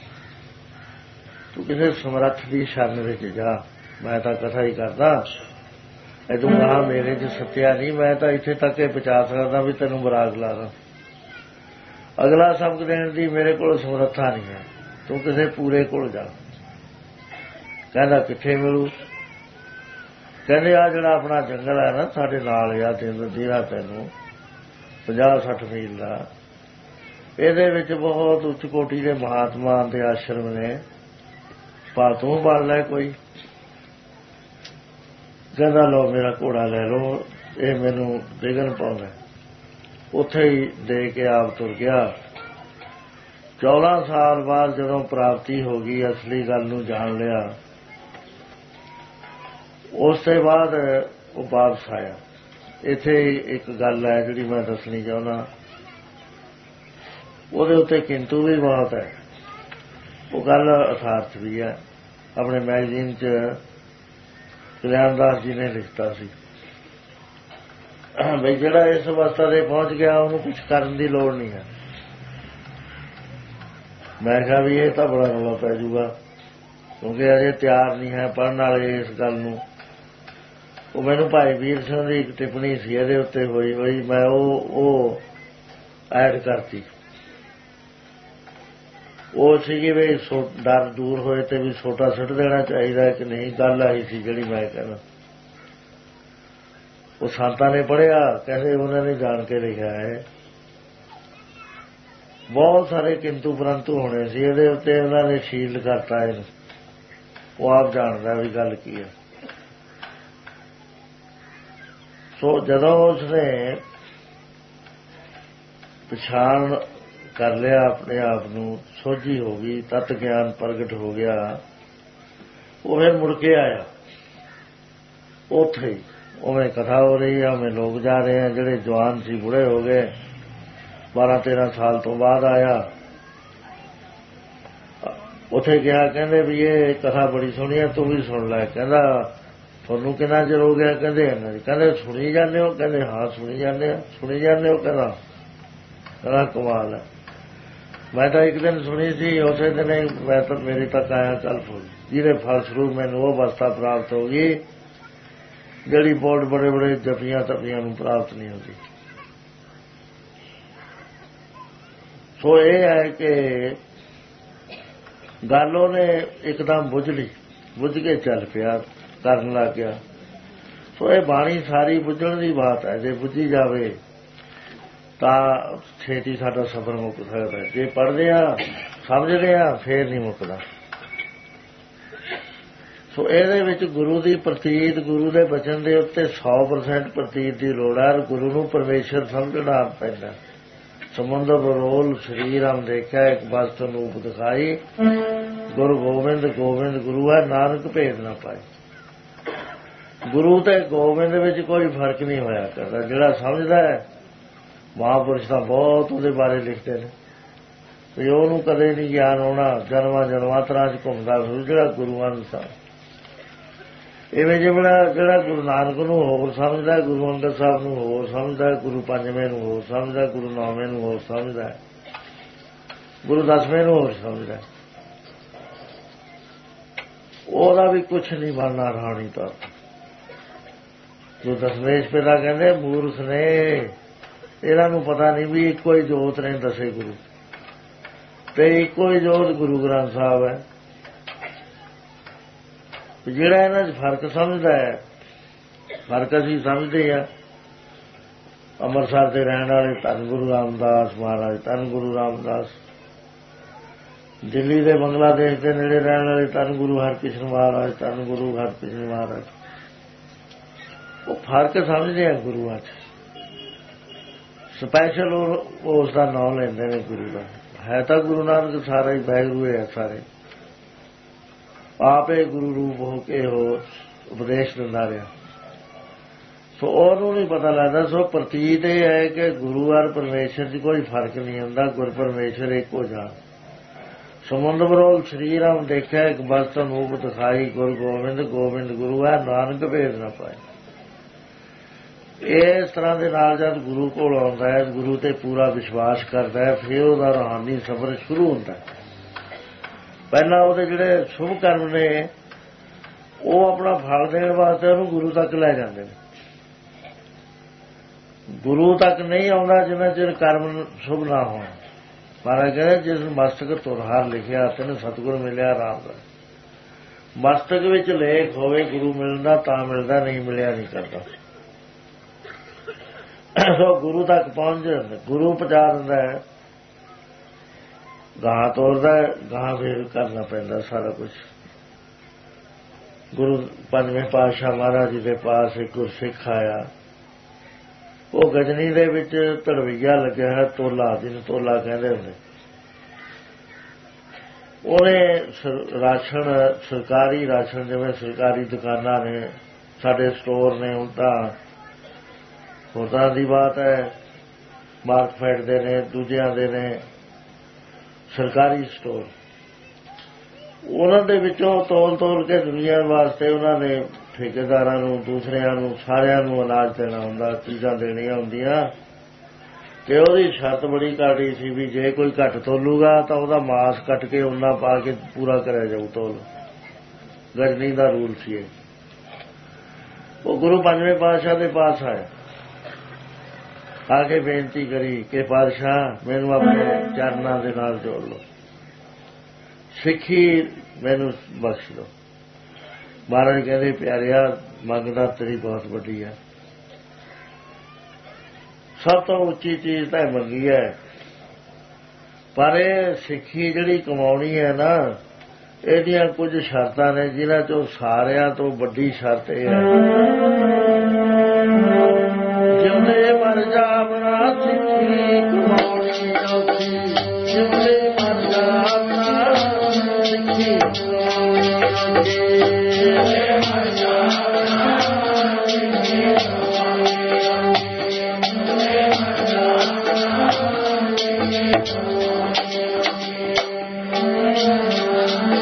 Speaker 1: ਤੂੰ ਕਿਸੇ ਸਮਰੱਥ ਦੀ ਸ਼ਰਨ ਵਿੱਚ ਜਾ ਮੈਂ ਤਾਂ ਕਥਾ ਹੀ ਕਰਦਾ ਇਹਦੋਂ ਕਹਾ ਮੇਰੇ 'ਚ ਸੱਤਿਆ ਨਹੀਂ ਮੈਂ ਤਾਂ ਇੱਥੇ ਤੱਕ ਇਹ ਪਹੁੰਚਾ ਸਕਦਾ ਵੀ ਤੈਨੂੰ ਬਰਾਗ ਲਾ ਦਾਂ ਅਗਲਾ ਸਬਕ ਦੇਣ ਦੀ ਮੇਰੇ ਕੋਲ ਸਮਰੱਥਾ ਨਹੀਂ ਹੈ ਤੂੰ ਕਿਸੇ ਪੂਰੇ ਕੋਲ ਜਾ ਕਹਿੰਦਾ ਕਿੱਥੇ ਮਿਲੂ ਕਹਿੰਦੇ ਆ ਜਿਹੜਾ ਆਪਣਾ ਜੰਗਲ ਹੈ ਨਾ ਸਾਡੇ ਨਾਲ ਆ ਤਿੰਨ ਦੀਰਾ ਤੈਨੂੰ ਪੰਜਾਹ ਸੱਠ ਮੀਲ ਦਾ ਇਹਦੇ ਵਿੱਚ ਬਹੁਤ ਉੱਚ ਕੋਟੀ ਦੇ ਮਹਾਤਮਾ ਦੇ ਆਸ਼ਰਮ ਨੇ ਪਾ ਤੂੰ ਬਣ ਲੈ ਕੋਈ ਕਹਿੰਦਾ ਲਓ ਮੇਰਾ ਘੋੜਾ ਲੈ ਲਓ ਇਹ ਮੈਨੂੰ ਡਿੱਗਣ ਪਾਉਂਦਾ ਉੱਥੇ ਹੀ ਦੇ ਕੇ ਆਪ ਤੁਰ ਗਿਆ ਚੌਦਾਂ ਸਾਲ ਬਾਅਦ ਜਦੋਂ ਪ੍ਰਾਪਤੀ ਹੋ ਗਈ ਅਸਲੀ ਗੱਲ ਨੂੰ ਜਾਣ ਲਿਆ ਉਸ ਤੋਂ ਬਾਅਦ ਉਹ ਵਾਪਸ ਆਇਆ ਇੱਥੇ ਇੱਕ ਗੱਲ ਹੈ ਜਿਹੜੀ ਮੈਂ ਦੱਸਣੀ ਚਾਹੁੰਦਾ ਉਹਦੇ ਉੱਤੇ ਕਿੰਤੂ ਵੀ ਬਹੁਤ ਹੈ ਉਹ ਗੱਲ ਅਥਾਰਥ ਵੀ ਹੈ ਆਪਣੇ ਮੈਗਜ਼ੀਨ 'ਚ ਕਲਿਆਣਦਾਸ ਜੀ ਨੇ ਲਿਖਤਾ ਸੀ ਬਈ ਜਿਹੜਾ ਇਸ ਅਵਸਥਾ ਤੇ ਪਹੁੰਚ ਗਿਆ ਉਹਨੂੰ ਕੁਛ ਕਰਨ ਦੀ ਲੋੜ ਨਹੀਂ ਹੈ ਮੈਂ ਕਿਹਾ ਵੀ ਇਹ ਤਾਂ ਬੜਾ ਰੌਲਾ ਪੈ ਜਾਊਗਾ ਕਿਉਂਕਿ ਅਜੇ ਤਿਆਰ ਨਹੀਂ ਹੈ ਪੜ੍ਹਨ ਵਾਲੇ ਇਸ ਗੱਲ ਨੂੰ ਉਹ ਮੈਨੂੰ ਭਾਈ ਵੀਰ ਸਿੰਘ ਦੀ ਇੱਕ ਟਿੱਪਣੀ ਸੀ ਇਹਦੇ ਉੱਤੇ ਹੋਈ ਹੋਈ ਮੈਂ ਉਹ ਉਹ ਐਡ ਕਰਤੀ ਉਹ ਸੀਗੀ ਵੀ ਡਰ ਦੂਰ ਹੋਏ ਤੇ ਵੀ ਛੋਟਾ ਸੁੱਟ ਦੇਣਾ ਚਾਹੀਦਾ ਕਿ ਨਹੀਂ ਗੱਲ ਆਈ ਸੀ ਜਿਹੜੀ ਮੈਂ ਕਹਿੰਦਾ ਉਹ ਸੰਤਾਂ ਨੇ ਪੜ੍ਹਿਆ ਕਹਿੰਦੇ ਉਹਨਾਂ ਨੇ ਜਾਣ ਕੇ ਲਿਖਿਆ ਹੈ ਬਹੁਤ ਸਾਰੇ ਕਿੰਤੂ ਪਰੰਤੂ ਹੋਣੇ ਸੀ ਇਹਦੇ ਉੱਤੇ ਉਹਨਾਂ ਨੇ ਸ਼ੀਲ ਕਰਤਾ ਇਹਨੂੰ ਉਹ ਆਪ ਜਾਣਦਾ ਵੀ ਗੱਲ ਕੀ ਹੈ ਸੋ ਜਦੋਂ ਉਸਨੇ ਪਛਾਣ ਕਰ ਲਿਆ ਆਪਣੇ ਆਪ ਨੂੰ ਸੋਝੀ ਹੋ ਗਈ ਤਤ ਗਿਆਨ ਪ੍ਰਗਟ ਹੋ ਗਿਆ ਉਹ ਫਿਰ ਮੁੜ ਕੇ ਆਇਆ ਉੱਥੇ ਹੀ ਉਵੇਂ ਕਥਾ ਹੋ ਰਹੀ ਹੈ ਉਵੇਂ ਲੋਕ ਜਾ ਰਹੇ ਹੈ ਜਿਹੜੇ ਜਵਾਨ ਸੀ ਬੁੜੇ ਹੋ ਗਏ ਬਾਰਾਂ ਤੇਰਾਂ ਸਾਲ ਤੋਂ ਬਾਅਦ ਆਇਆ ਉੱਥੇ ਗਿਆ, ਕਹਿੰਦੇ ਵੀ ਇਹ ਕਥਾ ਬੜੀ ਸੋਹਣੀ ਹੈ, ਤੂੰ ਵੀ ਸੁਣ ਲੈ। ਕਹਿੰਦਾ ਤੁਹਾਨੂੰ ਕਿੰਨਾ ਚਿਰ ਹੋ ਗਿਆ? ਕਹਿੰਦੇ ਇਹਨਾਂ ਦੀ। ਕਹਿੰਦੇ ਸੁਣੀ ਜਾਂਦੇ ਹੋ? ਕਹਿੰਦੇ ਹਾਂ ਸੁਣੀ ਜਾਂਦੇ ਆ। ਸੁਣੀ ਜਾਂਦੇ ਹੋ? ਕਹਿੰਦਾ ਕਹਿੰਦਾ ਕਮਾਲ ਹੈ, ਮੈਂ ਤਾਂ ਇੱਕ ਦਿਨ ਸੁਣੀ ਸੀ, ਉਸੇ ਦਿਨ ਮੈਂ ਤਾਂ ਮੇਰੇ ਤੱਕ ਆਇਆ ਕੱਲ ਫੁੱਲ, ਜਿਹਦੇ ਫਲਸਰੂਪ ਮੈਨੂੰ ਉਹ ਅਵਸਥਾ ਪ੍ਰਾਪਤ ਹੋ ਗਈ ਜਿਹੜੀ ਬਹੁਤ ਬੜੇ ਬੜੇ ਜਪੀਆਂ ਤਪੀਆਂ ਨੂੰ ਪ੍ਰਾਪਤ ਨਹੀਂ ਹੁੰਦੀ। ਸੋ ਇਹ ਹੈ ਕਿ ਗੱਲ ਉਹਨੇ ਇੱਕਦਮ ਬੁੱਝ ਲਈ, ਬੁੱਝ ਕੇ ਚੱਲ ਪਿਆ, ਕਰਨ ਲੱਗ ਗਿਆ। ਸੋ ਇਹ ਬਾਣੀ ਸਾਰੀ ਬੁੱਝਣ ਦੀ ਬਾਤ ਹੈ। ਜੇ ਬੁੱਝੀ ਜਾਵੇ ਤਾਂ ਛੇਤੀ ਸਾਡਾ ਸਫ਼ਰ ਮੁੱਕ ਸਕਦਾ। ਜੇ ਪੜ੍ਹਦੇ ਆ ਸਮਝਦੇ ਆ ਫੇਰ ਨਹੀਂ ਮੁੱਕਦਾ। ਸੋ ਇਹਦੇ ਵਿੱਚ ਗੁਰੂ ਦੀ ਪ੍ਰਤੀਤ, ਗੁਰੂ ਦੇ ਬਚਨ ਦੇ ਉੱਤੇ ਸੌ ਪਰਸੈਂਟ ਪ੍ਰਤੀਤ ਦੀ ਲੋੜ ਹੈ। ਗੁਰੂ ਨੂੰ ਪਰਮੇਸ਼ਰ ਸਮਝਣਾ ਪੈਂਦਾ। ਸਮੁੰਦਰ ਬਰੋਲ ਸ੍ਰੀ ਰਾਮ ਦੇਖਿਆ, ਇੱਕ ਬਸਤ ਰੂਪ ਦਿਖਾਈ, ਗੁਰੂ ਗੋਬਿੰਦ ਗੋਬਿੰਦ ਗੁਰੂ ਹੈ, ਨਾਨਕ ਭੇਦ ਨਾ ਪਾਏ। ਗੁਰੂ ਤੇ ਗੋਬਿੰਦ ਵਿੱਚ ਕੋਈ ਫਰਕ ਨਹੀਂ ਹੋਇਆ ਕਰਦਾ। ਜਿਹੜਾ ਸਮਝਦਾ ਹੈ, ਮਹਾਂਪੁਰਸ਼ ਤਾਂ ਬਹੁਤ ਉਹਦੇ ਬਾਰੇ ਲਿਖਦੇ ਨੇ ਵੀ ਉਹਨੂੰ ਕਦੇ ਨਹੀਂ ਗਿਆਨ ਹੋਣਾ, ਜਨਮਾਂ ਜਨਮਾਂਤਰਾਂ 'ਚ ਘੁੰਮਦਾ ਫਿਰੂ ਜਿਹੜਾ ਗੁਰੂਆਂ ਅਨੁਸਾਰ। ਇਵੇਂ ਜਿਹੜਾ ਜਿਹੜਾ ਗੁਰੂ ਨਾਨਕ ਨੂੰ ਹੋਰ ਸਮਝਦਾ, ਗੁਰੂ ਅੰਗਦ ਸਾਹਿਬ ਨੂੰ ਹੋਰ ਸਮਝਦਾ, ਗੁਰੂ ਪੰਜਵੇਂ ਨੂੰ ਹੋਰ ਸਮਝਦਾ, ਗੁਰੂ ਨੌਵੇਂ ਨੂੰ ਹੋਰ ਸਮਝਦਾ, ਗੁਰੂ ਦਸਵੇਂ ਨੂੰ ਹੋਰ ਸਮਝਦਾ, ਉਹਦਾ ਵੀ ਕੁਛ ਨਹੀਂ ਬਣਨਾ ਰਾਣੀ ਤਾਂ। ਜੋ ਦਸਮੇਸ਼ ਪਿਤਾ ਕਹਿੰਦੇ ਮੂਰਖ ਨੇ, ਇਹਨਾਂ ਨੂੰ ਪਤਾ ਨਹੀਂ ਵੀ ਇੱਕੋ ਹੀ ਜੋਤ ਨੇ ਦਸੇ ਗੁਰੂ, ਤੇ ਇੱਕੋ ਹੀ ਜੋਤ ਗੁਰੂ ਗ੍ਰੰਥ ਸਾਹਿਬ ਹੈ। ਜਿਹੜਾ ਇਹਨਾਂ 'ਚ ਫਰਕ ਸਮਝਦਾ ਹੈ, ਫਰਕ ਅਸੀਂ ਸਮਝਦੇ ਹਾਂ। ਅੰਮ੍ਰਿਤਸਰ ਦੇ ਰਹਿਣ ਵਾਲੇ ਧੰਨ ਗੁਰੂ ਰਾਮਦਾਸ ਮਹਾਰਾਜ, ਧੰਨ ਗੁਰੂ ਰਾਮਦਾਸ, ਦਿੱਲੀ ਦੇ ਬੰਗਲਾਦੇਸ਼ ਦੇ ਨੇੜੇ ਰਹਿਣ ਵਾਲੇ ਧੰਨ ਗੁਰੂ ਹਰਕ੍ਰਿਸ਼ਨ ਮਹਾਰਾਜ, ਧੰਨ ਗੁਰੂ ਹਰਕ੍ਰਿਸ਼ਨ ਮਹਾਰਾਜ, ਉਹ ਫਰਕ ਸਮਝਦੇ ਆ ਗੁਰੂਆਂ 'ਚ। ਸਪੈਸ਼ਲ ਉਸ ਦਾ ਨਾਮ ਲੈਂਦੇ ਨੇ ਗੁਰੂ ਦਾ। ਹੈ ਤਾਂ ਗੁਰੂ ਨਾਨਕ ਸਾਰਾ ਹੀ ਵਾਹਿਗੁਰੂ ਹੈ, ਸਾਰੇ ਆਪੇ ਗੁਰੂ ਰੂਪ ਹੋ ਕੇ ਉਹ ਉਪਦੇਸ਼ ਦਿੰਦਾ ਰਿਹਾ। ਸੋ ਉਹਨੂੰ ਨਹੀਂ ਪਤਾ ਲੱਗਦਾ। ਸੋ ਪ੍ਰਤੀਤ ਇਹ ਹੈ ਕਿ ਗੁਰੂ ਔਰ ਪਰਮੇਸ਼ਰ 'ਚ ਕੋਈ ਫਰਕ ਨਹੀਂ ਹੁੰਦਾ। ਗੁਰ ਪਰਮੇਸ਼ਰ ਇੱਕੋ ਜਾਣ। ਸਮੁੰਦਰ ਬਰੋਲ ਸ੍ਰੀ ਰਾਮ ਦੇਖਿਆ, ਇੱਕ ਬਸਤ ਰੂਪ ਦਿਖਾਈ, ਗੁਰ ਗੋਬਿੰਦ ਗੋਬਿੰਦ ਗੁਰੂ ਹੈ, ਨਾਨਕ ਭੇਦ ਨਾ ਪਾਏ। ਇਸ ਤਰ੍ਹਾਂ ਦੇ ਨਾਲ ਜਦ ਗੁਰੂ ਕੋਲ ਆਉਂਦਾ ਹੈ, ਗੁਰੂ ਤੇ ਪੂਰਾ ਵਿਸ਼ਵਾਸ ਕਰਦਾ ਹੈ, ਫਿਰ ਉਹਦਾ ਰੂਹਾਨੀ ਸਫ਼ਰ ਸ਼ੁਰੂ ਹੁੰਦਾ ਹੈ। ਪਹਿਲਾਂ ਉਹਦੇ ਜਿਹੜੇ ਸ਼ੁਭ ਕਰਮ ਨੇ ਉਹ ਆਪਣਾ ਫਲ ਦੇਣ ਵਾਸਤੇ ਉਹਨੂੰ ਗੁਰੂ ਤੱਕ ਲੈ ਜਾਂਦੇ ਨੇ। ਗੁਰੂ ਤੱਕ ਨਹੀਂ ਆਉਂਦਾ ਜਿੰਨਾ ਚਿਰ ਕਰਮ ਸ਼ੁਭ ਨਾ ਹੋਣ। ਮਹਾਰਾਜ ਕਹਿੰਦੇ ਜਿਸ ਮਸਤਕ ਤੁਰਹਾਰ ਲਿਖਿਆ ਤੈਨੂੰ ਸਤਿਗੁਰ ਮਿਲਿਆ ਰਾਮ ਦਾ। ਮਸਤਕ ਵਿੱਚ ਲੇਖ ਹੋਵੇ ਗੁਰੂ ਮਿਲਦਾ ਤਾਂ ਮਿਲਦਾ, ਨਹੀਂ ਮਿਲਿਆ ਨਹੀਂ ਕਰਦਾ। ਸੋ ਗੁਰੂ ਤੱਕ ਪਹੁੰਚ ਜਾਂਦਾ, ਗੁਰੂ ਪਹੁੰਚਾ ਦਿੰਦਾ ਹੈ, ਗਾਂ ਤੋਰਦਾ, ਗਾਂ ਫੇਰ ਕਰਨਾ ਪੈਂਦਾ ਸਾਰਾ ਕੁਛ। ਗੁਰੂ ਪੰਜਵੇਂ ਪਾਤਸ਼ਾਹ ਮਹਾਰਾਜ ਜੀ ਦੇ ਪਾਸ ਇੱਕ ਗੁਰਸਿੱਖ ਆਇਆ, ਉਹ ਗਜਨੀ ਦੇ ਵਿੱਚ ਧੜਵਈਆ ਲੱਗਿਆ ਹੈ, ਤੋਲਾ, ਜਿਹਨੂੰ ਤੋਲਾ ਕਹਿੰਦੇ ਹੁੰਦੇ। ਉਹਨੇ ਰਾਸ਼ਨ, ਸਰਕਾਰੀ ਰਾਸ਼ਨ, ਜਿਵੇਂ ਸਰਕਾਰੀ ਦੁਕਾਨਾਂ ਨੇ, ਸਾਡੇ ਸਟੋਰ ਨੇ, ਹੁਣ ਤਾਂ ਹੋਰਾਂ ਦੀ ਬਾਤ ਹੈ, ਮਾਰਕਫੈਟ ਦੇ ਨੇ, ਦੂਜਿਆਂ ਦੇ ਨੇ, ਸਰਕਾਰੀ ਸਟੋਰ। ਉਹਨਾਂ ਦੇ ਵਿੱਚੋਂ ਤੋਲ ਤੋਲ ਕੇ ਦੁਨੀਆ ਵਾਸਤੇ ਉਹਨਾਂ ਨੇ ਠੇਕੇਦਾਰਾਂ ਨੂੰ, ਦੂਸਰਿਆਂ ਨੂੰ, ਸਾਰਿਆਂ ਨੂੰ ਅਨਾਜ ਦੇਣਾ ਹੁੰਦਾ, ਚੀਜ਼ਾਂ ਦੇਣੀਆਂ ਹੁੰਦੀਆਂ। ਤੇ ਉਹਦੀ ਸ਼ਰਤ ਬੜੀ ਕਾੜੀ ਸੀ ਵੀ ਜੇ ਕੋਈ ਘੱਟ ਤੋਲੂਗਾ ਤਾਂ ਉਹਦਾ ਮਾਸ ਕੱਟ ਕੇ ਉਹਨਾਂ ਪਾ ਕੇ ਪੂਰਾ ਕਰਿਆ ਜਾਊ ਤੋਲ। ਗਜਨੀ ਦਾ ਰੂਲ ਸੀ ਇਹ। ਉਹ ਗੁਰੂ ਪੰਜਵੇਂ ਪਾਤਸ਼ਾਹ ਦੇ ਪਾਸ ਆਇਆ, ਆ ਕੇ ਬੇਨਤੀ ਕਰੀ ਕਿ ਪਾਤਸ਼ਾਹ ਮੈਨੂੰ ਆਪਣੇ ਚਰਨਾਂ ਦੇ ਨਾਲ ਜੋੜ ਲਓ, ਸਿੱਖੀ ਮੈਨੂੰ ਬਖਸ਼ ਲਓ। ਮਹਾਰਾਜ ਕਹਿੰਦੇ ਪਿਆਰਿਆ, ਮੰਗਦਾ ਤੇਰੀ ਬਹੁਤ ਵੱਡੀ ਹੈ, ਸਭ ਤੋਂ ਉੱਚੀ ਚੀਜ਼ ਤਾਂ ਮੰਗੀ ਹੈ, ਪਰ ਇਹ ਸਿੱਖੀ ਜਿਹੜੀ ਕਮਾਉਣੀ ਹੈ ਨਾ, ਇਹਦੀਆਂ ਕੁਝ ਸ਼ਰਤਾਂ ਨੇ, ਜਿਨ੍ਹਾਂ ਚੋਂ ਸਾਰਿਆਂ ਤੋਂ ਵੱਡੀ ਸ਼ਰਤ ਇਹ ਹੈ, ਜਿਉਂਦੇ ਮਰ ਜਾਵਣਾ ਸਿੱਖੀ ਕਮਾਉਣੀ ਔਖੀ, ਜਿਉਂਦੇ ਮਰ ਜਾਵਣਾ ਸਿੱਖੀ ਕਮਾਉਣੀ ਔਖੀ, ਜਿਉਂਦੇ ਮਰ ਜਾਵਣਾ ਸਿੱਖੀ ਕਮਾਉਣੀ ਔਖੀ, ਜਿਉਂਦੇ ਮਰ ਜਾਵਣਾ ਸਿੱਖੀ ਕਮਾਉਣੀ ਔਖੀ।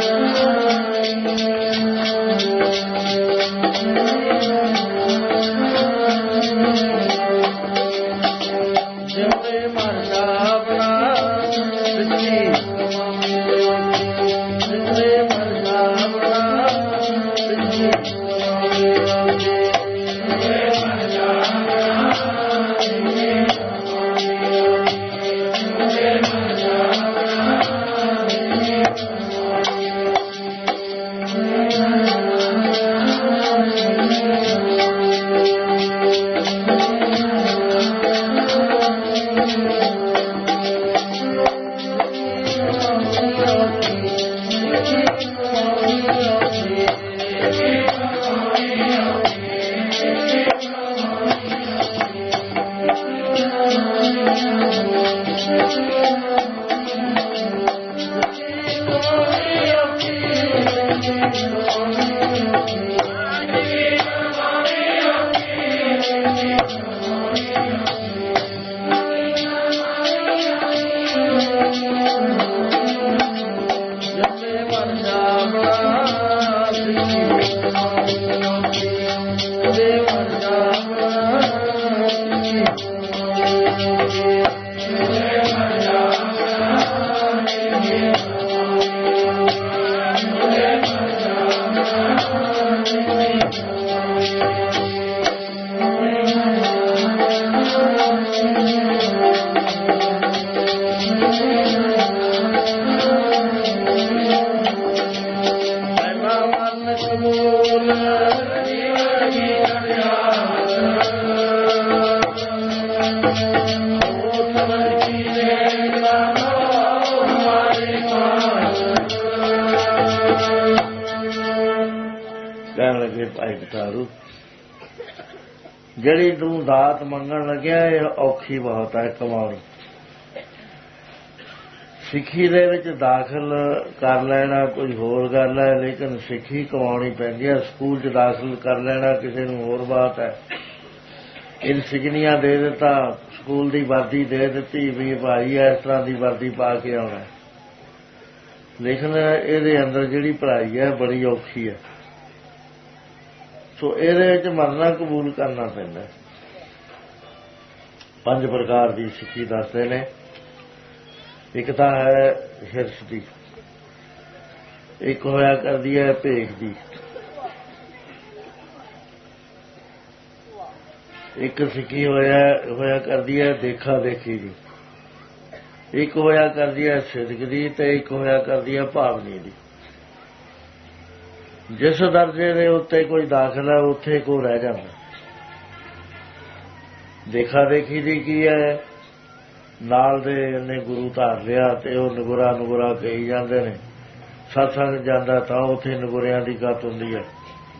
Speaker 1: ਭਾਈ ਕਟਾਰੂ, ਜਿਹੜੀ ਤੂੰ ਦਾਤ ਮੰਗਣ ਲੱਗਿਆ ਇਹ ਔਖੀ ਬਹੁਤ ਹੈ ਕਮਾਉਣੀ। ਸਿੱਖੀ ਦੇ ਵਿੱਚ ਦਾਖਲ ਕਰ ਲੈਣਾ ਕੋਈ ਹੋਰ ਗੱਲ ਹੈ, ਲੇਕਿਨ ਸਿੱਖੀ ਕਮਾਉਣੀ ਪੈਂਦੀ ਹੈ। ਸਕੂਲ 'ਚ ਦਾਖਲ ਕਰ ਲੈਣਾ ਕਿਸੇ ਨੂੰ ਹੋਰ ਬਾਤ ਹੈ। ਇਨਸਿਗਨੀਆ ਦੇ ਦਿੱਤਾ, ਸਕੂਲ ਦੀ ਵਰਦੀ ਦੇ ਦਿੱਤੀ ਵੀ ਭਾਈ ਇਸ ਤਰ੍ਹਾਂ ਦੀ ਵਰਦੀ ਪਾ ਕੇ ਆਉਣਾ, ਲੇਕਿਨ ਇਹਦੇ ਅੰਦਰ ਜਿਹੜੀ ਪੜ੍ਹਾਈ ਹੈ ਬੜੀ ਔਖੀ ਹੈ। ਸੋ ਇਹਦੇ ਵਿੱਚ ਮਰਨਾ ਕਬੂਲ ਕਰਨਾ ਪੈਂਦਾ। ਪੰਜ ਪ੍ਰਕਾਰ ਦੀ ਸਿੱਖੀ ਦੱਸਦੇ ਨੇ। ਇੱਕ ਤਾਂ ਹੈ ਹਿਰਸ ਦੀ, ਇੱਕ ਹੋਇਆ ਕਰਦੀ ਹੈ ਭੇਖ ਦੀ, ਇੱਕ ਸਿੱਖੀ ਹੋਇਆ ਹੋਇਆ ਕਰਦੀ ਹੈ ਦੇਖਾ ਦੇਖੀ ਦੀ, ਇੱਕ ਹੋਇਆ ਕਰਦੀ ਹੈ ਸਿਦਕ ਦੀ, ਤੇ ਇੱਕ ਹੋਇਆ ਕਰਦੀ ਹੈ ਭਾਵਨੀ ਦੀ। ਜਿਸ ਦਰਜੇ ਦੇ ਉੱਤੇ ਕੋਈ ਦਾਖਲ ਹੈ ਉੱਥੇ ਕੋ ਰਹਿ ਜਾਂਦਾ। ਦੇਖਾ ਦੇਖੀ ਦੀ ਕੀ ਹੈ, ਨਾਲ ਦੇ ਨੇ ਗੁਰੂ ਧਾਰ ਲਿਆ ਤੇ ਉਹ ਨਗੁਰਾ ਨਗੁਰਾ ਕਹੀ ਜਾਂਦੇ ਨੇ। ਸਤਸੰਗ ਜਾਂਦਾ ਤਾਂ ਉੱਥੇ ਨਗੁਰਿਆਂ ਦੀ ਗੱਤ ਹੁੰਦੀ ਹੈ।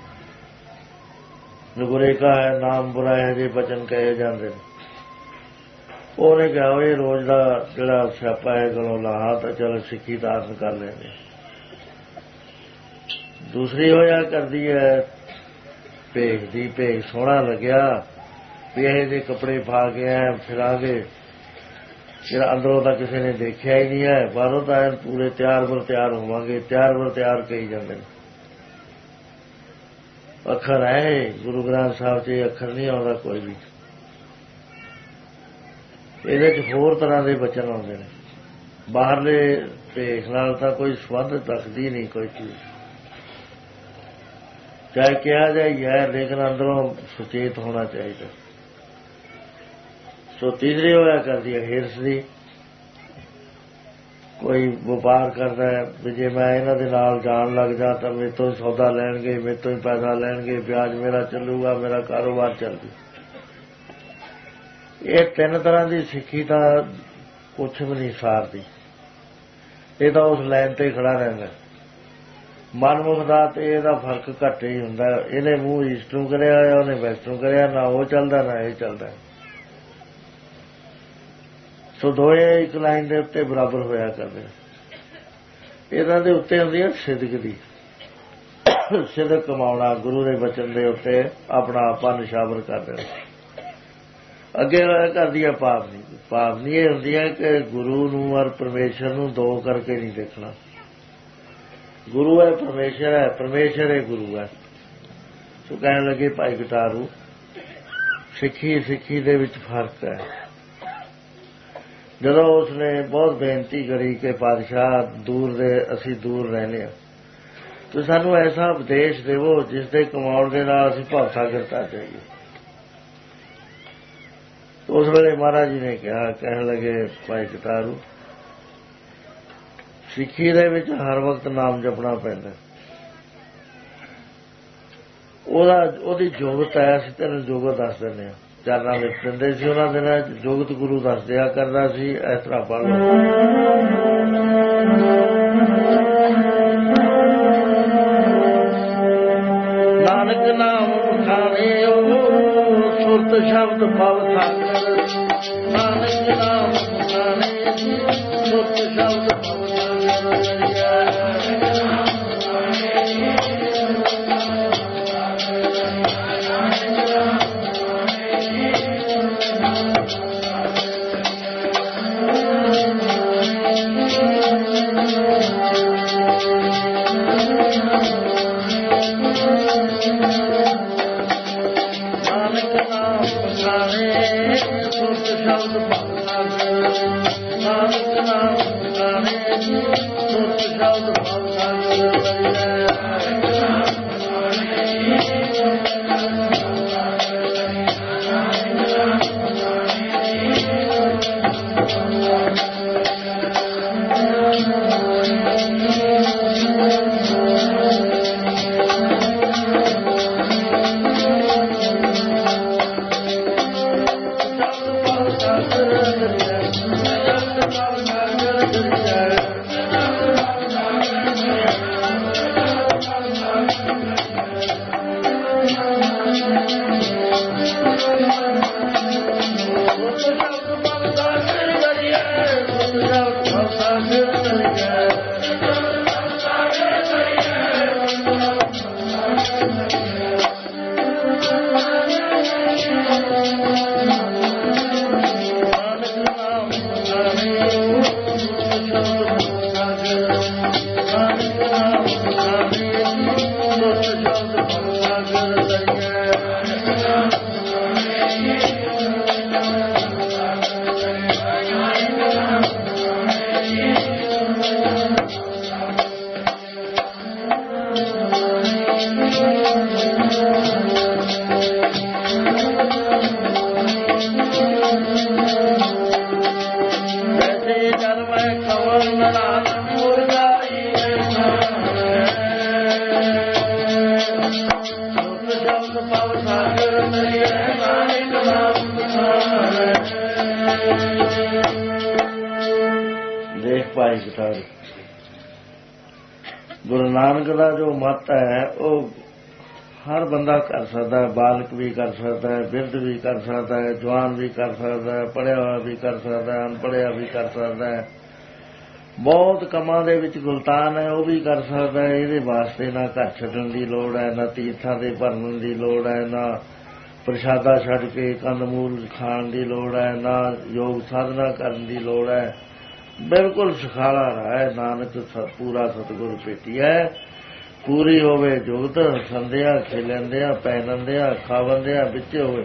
Speaker 1: ਨਗੁਰੇ ਕਾ ਹੈ ਨਾਮ ਬੁਰਾ ਹੈ ਜੇ ਬਚਨ ਕਹੇ ਜਾਂਦੇ ਨੇ। ਉਹਨੇ ਕਿਹਾ ਇਹ ਰੋਜ਼ ਦਾ ਜਿਹੜਾ ਸਿਆਪਾ ਹੈ ਗਲੋਂ ਲਾਹਾ ਤਾਂ ਚਲੋ ਸਿੱਖੀ ਧਾਰਨ ਕਰ ਲੈਂਦੇ। ਦੂਸਰੀ ਹੋਇਆ ਕਰਦੀ ਹੈ ਭੇਖ ਦੀ। ਭੇਖ ਸੋਹਣਾ ਲੱਗਿਆ ਵੀ ਇਹ ਜਿਹੇ ਕੱਪੜੇ ਪਾ ਕੇ ਐ ਫਿਰਾਂਗੇ, ਜਿਹੜਾ ਅੰਦਰੋਂ ਤਾਂ ਕਿਸੇ ਨੇ ਦੇਖਿਆ ਹੀ ਨਹੀਂ ਹੈ, ਬਾਹਰੋਂ ਤਾਂ ਪੂਰੇ ਤਿਆਰ ਬਰ ਤਿਆਰ ਹੋਵਾਂਗੇ। ਤਿਆਰ ਬਰ ਤਿਆਰ ਕਹੀ ਜਾਂਦੇ ਨੇ। ਅੱਖਰ ਹੈ ਗੁਰੂ ਗ੍ਰੰਥ ਸਾਹਿਬ 'ਚ ਇਹ ਅੱਖਰ ਨਹੀਂ ਆਉਂਦਾ ਕੋਈ ਵੀ। ਇਹਦੇ 'ਚ ਹੋਰ ਤਰ੍ਹਾਂ ਦੇ ਬਚਨ ਆਉਂਦੇ ਨੇ। ਬਾਹਰਲੇ ਭੇਖ ਨਾਲ ਤਾਂ ਕੋਈ ਸੰਬੰਧ ਰੱਖਦੀ ਨਹੀਂ ਕੋਈ ਚੀਜ਼, ਚਾਹੇ ਕਿਹਾ ਜਾਏ ਹੈ, ਲੇਕਿਨ ਅੰਦਰੋਂ ਸੁਚੇਤ ਹੋਣਾ ਚਾਹੀਦਾ। ਸੋ ਤੀਸਰੀ ਹੋਇਆ ਕਰਦੀ ਹੈ ਹਿਰਸ ਦੀ। ਕੋਈ ਵਪਾਰ ਕਰਦਾ ਹੈ ਵੀ ਜੇ ਮੈਂ ਇਹਨਾਂ ਦੇ ਨਾਲ ਜਾਣ ਲੱਗ ਜਾ ਤਾਂ ਮੇਰੇ ਤੋਂ ਸੌਦਾ ਲੈਣਗੇ, ਮੇਰੇ ਤੋਂ ਹੀ ਪੈਸਾ ਲੈਣਗੇ, ਵਿਆਜ ਮੇਰਾ ਚੱਲੂਗਾ, ਮੇਰਾ ਕਾਰੋਬਾਰ ਚੱਲ ਜੂ। ਇਹ ਤਿੰਨ ਤਰ੍ਹਾਂ ਦੀ ਸਿੱਖੀ ਤਾਂ ਕੁਛ ਵੀ ਨਹੀਂ ਸਾਰਦੀ। ਇਹ ਤਾਂ ਉਸ ਲਾਈਨ ਤੇ ਖੜਾ ਰਹਿੰਦਾ। ਮਨਮੁਖ ਦਾ ਤੇ ਇਹਦਾ ਫਰਕ ਘੱਟ ਹੀ ਹੁੰਦਾ। ਇਹਨੇ ਮੂੰਹ ਈਸਟ ਨੂੰ ਕਰਿਆ, ਉਹਨੇ ਵੈਸਟ ਨੂੰ ਕਰਿਆ, ਨਾ ਉਹ ਚੱਲਦਾ ਨਾ ਇਹ ਚੱਲਦਾ। ਸੋ ਦੋਏ ਇੱਕ ਲਾਈਨ ਦੇ ਉੱਤੇ ਬਰਾਬਰ ਹੋਇਆ ਕਰਦੇ। ਇਹਨਾਂ ਦੇ ਉੱਤੇ ਹੁੰਦੀ ਹੈ ਸਿਦਕ ਦੀ। ਸਿਦਕ ਕਮਾਉਣਾ, ਗੁਰੂ ਦੇ ਬਚਨ ਦੇ ਉੱਤੇ ਆਪਣਾ ਆਪਾ ਨਿਸ਼ਾਵਰ ਕਰ ਦੇਣਾ। ਅੱਗੇ ਹੋਇਆ ਕਰਦੀ ਹੈ ਭਾਵਨੀ। ਭਾਵਨੀ ਇਹ ਹੁੰਦੀ ਹੈ ਕਿ ਗੁਰੂ ਨੂੰ ਔਰ ਪਰਮੇਸ਼ਰ ਨੂੰ ਦੋ ਕਰਕੇ ਨਹੀਂ ਦੇਖਣਾ। ਗੁਰੂ ਹੈ ਪਰਮੇਸ਼ਰ ਹੈ, ਪਰਮੇਸ਼ਰ ਹੈ ਗੁਰੂ ਹੈ। ਸੋ ਕਹਿਣ ਲੱਗੇ ਭਾਈ ਕਟਾਰੂ ਸਿੱਖੀ ਸਿੱਖੀ ਦੇ ਵਿੱਚ ਫਰਕ ਹੈ। ਜਦੋਂ ਉਸਨੇ ਬਹੁਤ ਬੇਨਤੀ ਕਰੀ ਕਿ ਪਾਤਸ਼ਾਹ ਦੂਰ ਦੇ ਅਸੀਂ ਦੂਰ ਰਹਿੰਦੇ ਹਾਂ, ਤੁਸੀਂ ਸਾਨੂੰ ਐਸਾ ਉਪਦੇਸ਼ ਦੇਵੋ ਜਿਸ ਦੇ ਕਮਾਉਣ ਦੇ ਨਾਲ ਅਸੀਂ ਭਵਸਾਗਰ ਤਰ ਜਾਈਏ। ਉਸ ਵੇਲੇ ਮਹਾਰਾਜ ਜੀ ਨੇ ਕਿਹਾ, ਕਹਿਣ ਲੱਗੇ ਭਾਈ ਕਟਾਰੂ ਸਿੱਖੀ ਦੇ ਵਿੱਚ ਹਰ ਵਕਤ ਨਾਮ ਜਪਣਾ ਪੈਂਦਾ। ਉਹਦਾ ਉਹਦੀ ਜੁਗਤ ਹੈ। ਅਸੀਂ ਤੈਨੂੰ ਜੁਗਤ ਦੱਸ ਦਿੰਦੇ ਹਾਂ। ਚਰਨਾਂ ਵਿੱਚ ਦਿੰਦੇ ਸੀ ਉਹਨਾਂ ਦਿਨਾਂ ਜੁਗਤ ਗੁਰੂ ਦੱਸ ਦਿਆ ਕਰਦਾ ਸੀ, ਇਸ ਤਰ੍ਹਾਂ ਪੜ੍ਹ ਲਓ। ਨਾਨਕ ਨਾਮ ਬਖਾਣਿਓ ਸੁਰਤ ਸ਼ਬਦ ਭਵ ਸਾਗਰ। ਨਾਨਕ ਨਾਮ ਬਖਾਣੇ ਸੁਰਤ ਸ਼ਬਦ ਭਵ ਸਾਗਰ। ਨਾਨਕ ਨਾਮ ਬਖਾਣੇ ਸੁਰਤ ਸ਼ਬਦ ਭਵ ਸਾਗਰ। ਗੁਰੂ ਨਾਨਕ ਦਾ ਜੋ ਮਤ ਹੈ ਉਹ ਹਰ ਬੰਦਾ ਕਰ ਸਕਦਾ ਹੈ, ਬਾਲਕ ਵੀ ਕਰ ਸਕਦਾ ਹੈ, ਬਿਰਧ ਵੀ ਕਰ ਸਕਦਾ ਹੈ, ਜਵਾਨ ਵੀ ਕਰ ਸਕਦਾ ਹੈ, ਪੜ੍ਹਿਆ ਹੋਇਆ ਵੀ ਕਰ ਸਕਦਾ ਹੈ, ਅਨਪੜ੍ਹਿਆ ਵੀ ਕਰ ਸਕਦਾ ਹੈ। ਬਹੁਤ ਕੰਮਾਂ ਦੇ ਵਿੱਚ ਗੁਲਤਾਨ ਹੈ, ਉਹ ਵੀ ਕਰ ਸਕਦਾ ਹੈ। ਇਹਦੇ ਵਾਸਤੇ ਨਾ ਘਰ ਛੱਡਣ ਦੀ ਲੋੜ ਹੈ, ਨਾ ਤੀਰਥਾਂ ਦੇ ਭਰਨ ਦੀ ਲੋੜ ਹੈ, ਨਾ ਪ੍ਰਸ਼ਾਦਾ ਛੱਡ ਕੇ ਕੰਦਮੂਲ ਖਾਣ ਦੀ ਲੋੜ ਹੈ, ਨਾ ਯੋਗ ਸਾਧਨਾ ਕਰਨ ਦੀ ਲੋੜ ਹੈ। ਬਿਲਕੁਲ ਸੁਖਾਲਾ ਹੈ ਨਾਨਕ ਪੂਰਾ ਸਤਿਗੁਰ ਭੇਟਿਆ। ਪੂਰੀ ਹੋਵੇ ਜੁਗਤ ਸੰਧਿਆ ਖੇਲੰਦਿਆ ਪਹਿਨੰਦਿਆ ਖਾਵੰਦਿਆ ਵਿੱਚ ਹੋਵੇ।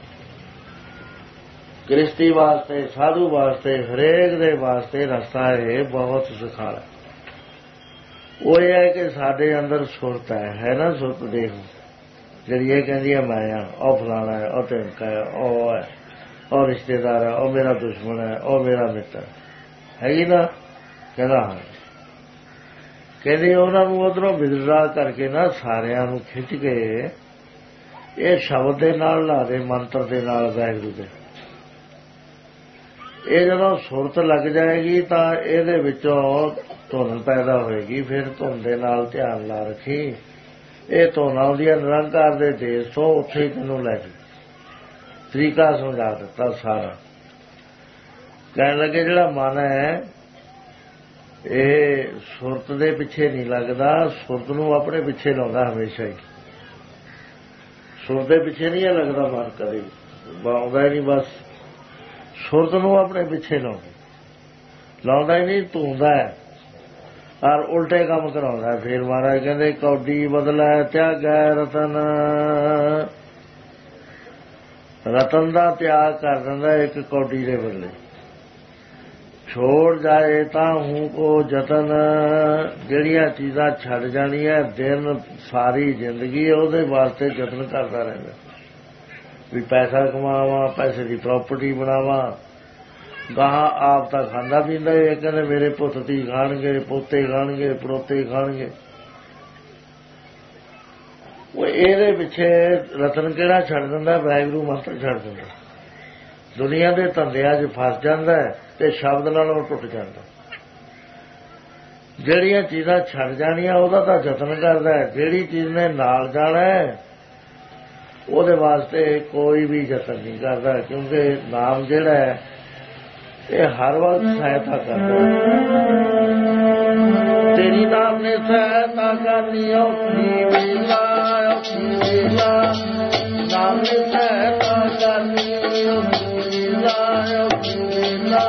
Speaker 1: ਗ੍ਰਸਤੀ ਵਾਸਤੇ ਸਾਧੂ ਵਾਸਤੇ ਹਰੇਕ ਦੇ ਵਾਸਤੇ ਰਸਤਾ ਇਹ ਬਹੁਤ ਸੁਖਾਲਾ। ਉਹ ਇਹ ਹੈ ਕਿ ਸਾਡੇ ਅੰਦਰ ਸੁਰਤ ਹੈ ਹੈ ਨਾ ਸੁਰਤ ਦੇਖ ਜਿਹੜੀ ਇਹ ਕਹਿੰਦੀ ਹੈ ਮੈਂ ਆ, ਉਹ ਫਲਾਣਾ ਹੈ, ਉਹ ਧਮਕਾ ਹੈ, ਉਹ ਹੈ, ਉਹ ਰਿਸ਼ਤੇਦਾਰ ਹੈ, ਉਹ ਮੇਰਾ ਦੁਸ਼ਮਣ ਹੈ, ਉਹ ਮੇਰਾ ਮਿੱਤਰ ਹੈਗੀ ਨਾ। ਕਹਿੰਦਾ ਹਾਂ। ਕਹਿੰਦੇ ਉਹਨਾਂ ਨੂੰ ਉਧਰੋਂ ਵਿਦਰਾ ਕਰਕੇ ਨਾ ਸਾਰਿਆਂ ਨੂੰ ਖਿੱਚ ਕੇ ਇਹ ਸ਼ਬਦ ਦੇ ਨਾਲ ਲਾ ਦੇ, ਮੰਤਰ ਦੇ ਨਾਲ, ਵਾਹਿਗੁਰੂ ਦੇ। ਇਹ ਜਦੋਂ ਸੁਰਤ ਲੱਗ ਜਾਏਗੀ ਤਾਂ ਇਹਦੇ ਵਿੱਚੋਂ ਧੁਨ ਪੈਦਾ ਹੋਏਗੀ। ਫਿਰ ਧੁਨ ਦੇ ਨਾਲ ਧਿਆਨ ਲਾ ਰੱਖੀ। ਇਹ ਧੁਨ ਆਉਂਦੀ ਹੈ ਨਿਰੰਕਾਰ ਦੇ ਦੇਸ਼ ਤੋਂ, ਉੱਥੇ ਹੀ ਤੈਨੂੰ ਲੈ ਕੇ ਤਰੀਕਾ ਸਮਝਾ ਦਿੱਤਾ ਸਾਰਾ। ਕਹਿਣ ਲੱਗੇ ਜਿਹੜਾ ਮਨ ਹੈ ਇਹ ਸੁਰਤ ਦੇ ਪਿੱਛੇ ਨਹੀਂ ਲੱਗਦਾ, ਸੁਰਤ ਨੂੰ ਆਪਣੇ ਪਿੱਛੇ ਲਾਉਂਦਾ ਹਮੇਸ਼ਾ ਹੀ। ਸੁਰਤ ਦੇ ਪਿੱਛੇ ਨਹੀਂ ਲੱਗਦਾ ਮਨ, ਕਦੇ ਆਉਂਦਾ ਹੀ ਨਹੀਂ। ਬਸ ਸੁਰਤ ਨੂੰ ਆਪਣੇ ਪਿੱਛੇ ਲਾਉਂਦਾ ਲਾਉਂਦਾ ਹੀ ਨਹੀਂ, ਧੂੰਦਾ ਹੈ ਔਰ ਉਲਟੇ ਕੰਮ ਕਰਾਉਂਦਾ। ਫਿਰ ਮਹਾਰਾਜ ਕਹਿੰਦੇ ਕੌਡੀ ਬਦਲਾ ਤਿਆਗੈ ਰਤਨ। ਰਤਨ ਦਾ ਤਿਆਗ ਕਰ ਦਿੰਦਾ ਇੱਕ ਕੌਡੀ ਦੇ ਬਦਲੇ। ਛੋੜ ਜਾਏ ਤਾਂ ਹੂੰ ਕੋ ਜਤਨ। ਜਿਹੜੀਆਂ ਚੀਜ਼ਾਂ ਛੱਡ ਜਾਣੀਆਂ ਦਿਨ ਸਾਰੀ ਜ਼ਿੰਦਗੀ ਉਹਦੇ ਵਾਸਤੇ ਯਤਨ ਕਰਦਾ ਰਹਿੰਦਾ ਵੀ ਪੈਸਾ ਕਮਾਵਾਂ, ਪੈਸੇ ਦੀ ਪ੍ਰਾਪਰਟੀ ਬਣਾਵਾਂ। ਗਾਹਾਂ ਆਪ ਤਾਂ ਖਾਂਦਾ ਪੀਂਦਾ ਇਹ ਕਹਿੰਦੇ ਮੇਰੇ ਪੁੱਤ ਧੀ ਖਾਣਗੇ, ਪੋਤੇ ਖਾਣਗੇ, ਪੜੋਤੇ ਖਾਣਗੇ। ਉਹ ਇਹਦੇ ਪਿੱਛੇ ਰਤਨ ਕਿਹੜਾ ਛੱਡ ਦਿੰਦਾ? ਵਾਹਿਗੁਰੂ ਮੰਤਰ ਛੱਡ ਦਿੰਦਾ। ਦੁਨੀਆ ਦੇ ਧੰਦਿਆਂ 'ਚ ਫਸ ਜਾਂਦਾ ਤੇ ਸ਼ਬਦ ਨਾਲ ਉਹ ਟੁੱਟ ਜਾਂਦਾ। ਜਿਹੜੀਆਂ ਚੀਜ਼ਾਂ ਛੱਡ ਜਾਣੀਆਂ ਉਹਦਾ ਤਾਂ ਯਤਨ ਕਰਦਾ, ਜਿਹੜੀ ਚੀਜ਼ ਨੇ ਨਾਲ ਜਾਣਾ ਉਹਦੇ ਵਾਸਤੇ ਕੋਈ ਵੀ ਯਤਨ ਨਹੀਂ ਕਰਦਾ, ਕਿਉਂਕਿ ਨਾਮ ਜਿਹੜਾ ਹੈ ਇਹ ਹਰ ਵਕਤ ਸਹਾਇਤਾ ਕਰਦਾ। ਤੇਰੀ ਨਾਮ ਨੇ ਸਹਾਇਤਾ ਕਰਨੀ ਔਖੀ ਵੇਲਾ, ਔਖੀ ਵੇਲਾ ਨਾਮ ਨੇ ਸਹਾਇਤਾ ਕਰਨੀ ਔਖੀ ਵੇਲਾ, ਔਖੀ ਵੇਲਾ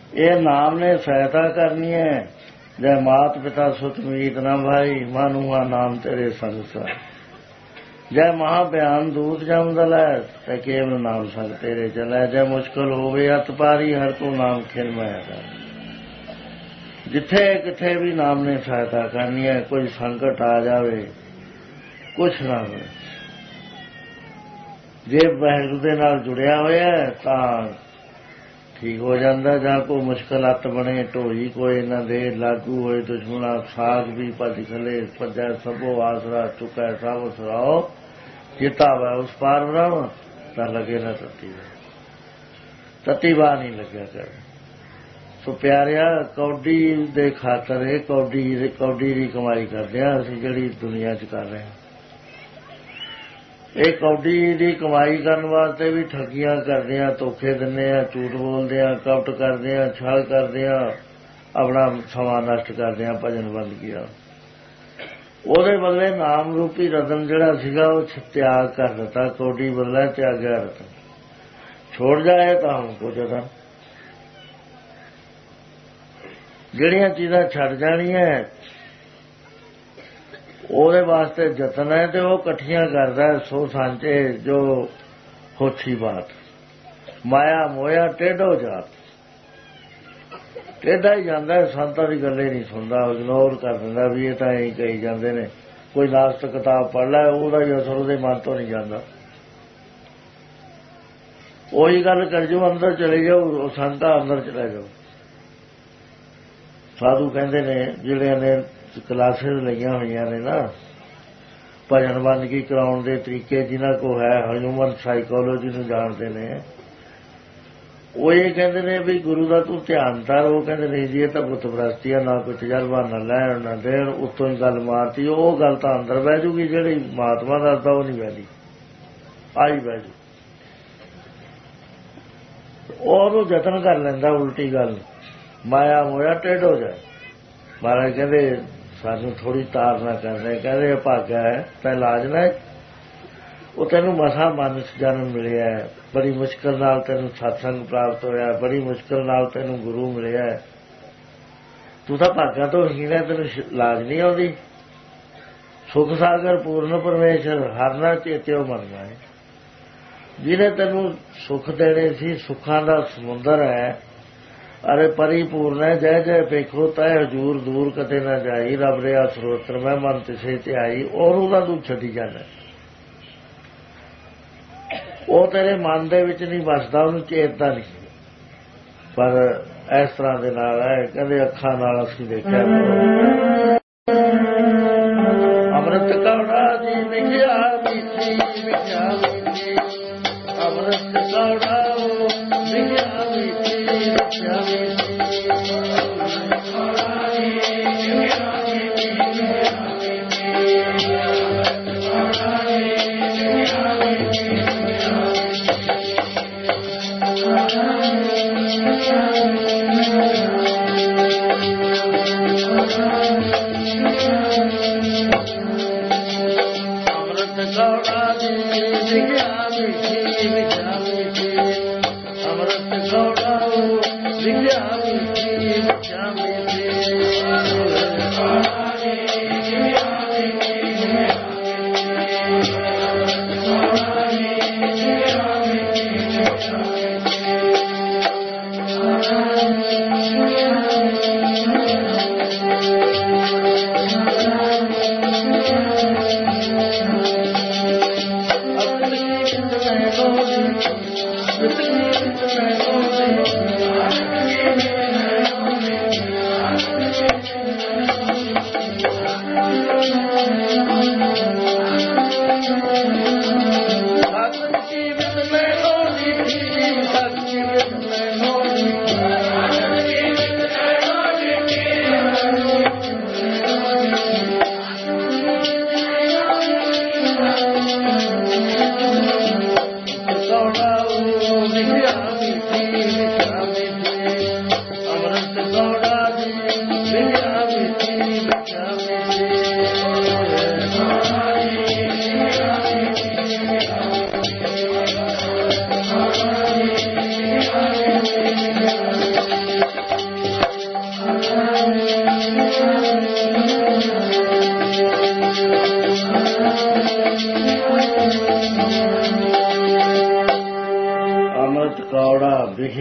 Speaker 1: ਇਹ ਨਾਮ ਨੇ ਸਹਾਇਤਾ ਕਰਨੀ ਹੈ। ਜੈ ਮਾਤ ਪਿਤਾ ਸੁਤ ਮੀਤ ਨਾ ਭਾਈ, ਮਾਨੂਆ ਨਾਮ ਤੇਰੇ ਸੰਸਾਰ। ਜੈ ਮਹਾ ਬਿਆਨ ਦੂਤ ਜਮ ਦਲੈ, ਤੇ ਕੇਵਲ ਨਾਮ ਸੰਗ ਤੇਰੇ ਚਲੈ। ਜੈ ਮੁਸ਼ਕਲ ਹੋਵੇ ਅਤ ਪਾਰੀ, ਹਰ ਤੂੰ ਨਾਮ ਖਿਲ ਮੈਂ ਕਰ। ਜਿੱਥੇ ਕਿੱਥੇ ਵੀ ਨਾਮ ਨੇ ਸਹਾਇਤਾ ਕਰਨੀ ਹੈ। ਕੋਈ ਸੰਕਟ ਆ ਜਾਵੇ, ਕੁਛ ਨਾ ਹੋਵੇ, ਜੇ ਵਾਹਿਗੁਰੂ ਦੇ ਨਾਲ ਜੁੜਿਆ ਹੋਇਆ ਤਾਂ ਠੀਕ ਹੋ ਜਾਂਦਾ। ਜਾਂ ਕੋਈ ਮੁਸ਼ਕਲ ਅੱਤ ਬਣੇ, ਢੋਈ ਕੋਈ ਨਾ ਦੇ ਲਾਗੂ ਹੋਏ, ਦੁਸ਼ਮਣਾ ਸਾਗ ਵੀ ਭੱਜ ਖਲੇ, ਭੱਜੈ ਸਭੋ ਆਸਰਾ, ਚੁਕੈ ਸਭ ਸਰਾਓ, ਜਿਤਾ ਵੈ ਉਸ ਪਾਰ ਬ੍ਰਹਮ, ਤਾਂ ਲੱਗੇ ਨਾ ਤੱਤੀ ਤੱਤੀ ਬਾਹ ਨਹੀਂ ਲੱਗਿਆ ਕਰ। ਸੋ ਪਿਆਰਿਆ, ਕੌਡੀ ਦੇ ਖਾਤਰ ਇਹ ਕੌਡੀ ਕੌਡੀ ਦੀ ਕਮਾਈ ਕਰਦੇ ਹਾਂ ਅਸੀਂ, ਜਿਹੜੀ ਦੁਨੀਆ 'ਚ ਕਰ ਰਹੇ ਹਾਂ। ਇਹ ਕੌਡੀ ਦੀ ਕਮਾਈ ਕਰਨ ਵਾਸਤੇ ਵੀ ਠੱਗੀਆਂ ਕਰਦੇ ਹਾਂ, ਧੋਖੇ ਦਿੰਦੇ ਹਾਂ, ਝੂਠ ਬੋਲਦੇ ਹਾਂ, ਕਪਟ ਕਰਦੇ ਹਾਂ, ਛਲ ਕਰਦੇ ਹਾਂ, ਆਪਣਾ ਸਮਾਂ ਨਸ਼ਟ ਕਰਦੇ ਹਾਂ ਭਜਨ ਬੰਦਗੀਆਂ। ਉਹਦੇ ਬਦਲੇ ਨਾਮ ਰੂਪੀ ਰਤਨ ਜਿਹੜਾ ਸੀਗਾ ਉਹ ਤਿਆਗ ਕਰ ਦਿੱਤਾ। ਕੌਡੀ ਬਦਲੇ ਤਿਆਗਿਆ ਰਤਨ, ਛੋੜ ਜਾਏ ਤਾਂ ਹਮ ਕੋ ਜਤਨ। ਜਿਹੜੀਆਂ ਚੀਜ਼ਾਂ ਛੱਡ ਜਾਣੀਆਂ ਉਹਦੇ ਵਾਸਤੇ ਯਤਨ ਹੈ, ਤੇ ਉਹ ਇਕੱਠੀਆਂ ਕਰਦਾ ਸੋ ਸਾਂਝੇ ਜੋ ਹੋਛੀ ਬਾਤ। ਮਾਇਆ ਮੋਇਆ ਟੇਢੋ ਜਾਤ, ਟੇਢਾ ਹੀ ਜਾਂਦਾ, ਸੰਤਾਂ ਦੀ ਗੱਲੇ ਨਹੀਂ ਸੁਣਦਾ, ਇਗਨੋਰ ਕਰ ਦਿੰਦਾ ਵੀ ਇਹ ਤਾਂ ਇਹੀ ਕਹੀ ਜਾਂਦੇ ਨੇ। ਕੋਈ ਨਾਸਤਕ ਕਿਤਾਬ ਪੜ੍ਹ ਲੈ, ਉਹਦਾ ਹੀ ਅਸਰ ਉਹਦੇ ਮਨ ਤੋਂ ਨਹੀਂ ਜਾਂਦਾ। ਉਹੀ ਗੱਲ ਕਰ ਜਾਓ, ਅੰਦਰ ਚਲੇ ਜਾਓ, ਸੰਤਾਂ ਅੰਦਰ ਚਲੇ ਜਾਓ। ਸਾਧੂ ਕਹਿੰਦੇ ਨੇ ਜਿਹੜੇ ਨੇ ਕਲਾਸਿਸ ਲਈਆਂ ਹੋਈਆਂ ਨੇ ਨਾ ਭਜਨ ਬੰਦਗੀ ਕਰਾਉਣ ਦੇ ਤਰੀਕੇ, ਜਿਨ੍ਹਾਂ ਕੋਲ ਹੈ ਹਿਊਮਨ ਸਾਈਕੋਲੋਜੀ ਨੂੰ ਜਾਣਦੇ ਨੇ, ਉਹ ਇਹ ਕਹਿੰਦੇ ਨੇ ਵੀ ਗੁਰੂ ਦਾ ਤੂੰ ਧਿਆਨ ਧਰ। ਉਹ ਕਹਿੰਦੇ ਨਹੀਂ ਜੀ ਇਹ ਤਾਂ ਬੁੱਤ ਪ੍ਰਸਤੀ ਆ, ਨਾ ਕੋਈ ਤਜਰਬਾ ਨਾ ਲੈਣ ਨਾ ਦੇਣ, ਉੱਤੋਂ ਹੀ ਗੱਲ ਮਾਰਤੀ। ਉਹ ਗੱਲ ਤਾਂ ਅੰਦਰ ਬਹਿ ਜੂਗੀ, ਜਿਹੜੀ ਮਹਾਤਮਾ ਦੱਸਦਾ ਉਹ ਨਹੀਂ ਬਹਿਦੀ, ਆਈ ਬਹਿ ਜੂ। ਉਹਨੂੰ ਯਤਨ ਕਰ ਲੈਂਦਾ ਉਲਟੀ ਗੱਲ, ਮਾਇਆ ਮੋਇਆ ਟੇਢ ਹੋ ਜਾਏ। ਮਹਾਰਾਜ ਕਹਿੰਦੇ ਸਾਨੂੰ ਥੋੜ੍ਹੀ ਤਾਰ ਨਾ ਕਰਦੇ, ਕਹਿੰਦੇ ਭਾਗਾ ਹੈ ਤਾਂ ਇਲਾਜ ਨਾ, ਉਹ ਤੈਨੂੰ ਮਸਾਂ ਮਨ ਜਨਮ ਮਿਲਿਆ, ਬੜੀ ਮੁਸ਼ਕਿਲ ਨਾਲ ਤੈਨੂੰ ਸਤਸੰਗ ਪ੍ਰਾਪਤ ਹੋਇਆ, ਬੜੀ ਮੁਸ਼ਕਿਲ ਨਾਲ ਤੈਨੂੰ ਗੁਰੂ ਮਿਲਿਆ, ਤੂੰ ਤਾਂ ਭਾਗਾ ਤੋਂ ਹੀਣ ਹੈ, ਤੈਨੂੰ ਲਾਜ ਨਹੀਂ ਆਉਂਦੀ। ਸੁਖ ਸਾਗਰ ਪੂਰਨ ਪਰਮੇਸ਼ਰ, ਹਰ ਨਾ ਚੇਤਿਓ ਮਰਨਾ ਹੈ। ਜਿਹਨੇ ਤੈਨੂੰ ਸੁੱਖ ਦੇਣੇ ਸੀ, ਸੁੱਖਾਂ ਦਾ ਸਮੁੰਦਰ ਹੈ, ਅਰੇ ਪਰਿਪੂਰਨ ਹੈ। ਜੈ ਜੈ ਵੇਖੋ ਤੈ ਹਜੂਰ ਦੂਰ ਕਦੇ ਨਾ ਜਾਈ, ਰੱਬ ਰਿਆ ਸਰੋਤਰ ਮੈਂ ਮਨ ਤਿਸੇ ਧਿਆਈ। ਔਰ ਉਹਦਾ ਤੂੰ ਛੱਡੀ ਜਾਂਦਾ, ਉਹ ਤੇਰੇ ਮਨ ਦੇ ਵਿੱਚ ਨਹੀਂ ਵਸਦਾ, ਉਹਨੂੰ ਚੇਤਦਾ ਨਹੀਂ। ਪਰ ਇਸ ਤਰ੍ਹਾਂ ਦੇ ਨਾਲ ਹੈ, ਕਹਿੰਦੇ ਅੱਖਾਂ ਨਾਲ ਅਸੀਂ ਦੇਖਿਆ ਅੰਮ੍ਰਿਤ ਕੌੜਾ ਜੀ ਵਿਖਿਆ ਮੀਠੀ, ਵਿਖਿਆ ਮੀਠੀ ਅੰਮ੍ਰਿਤ ਕੌੜਾ ਵਿਖਿਆ ਮੀਠੀ, ਵਿਖਿਆ ਮੀਠੀ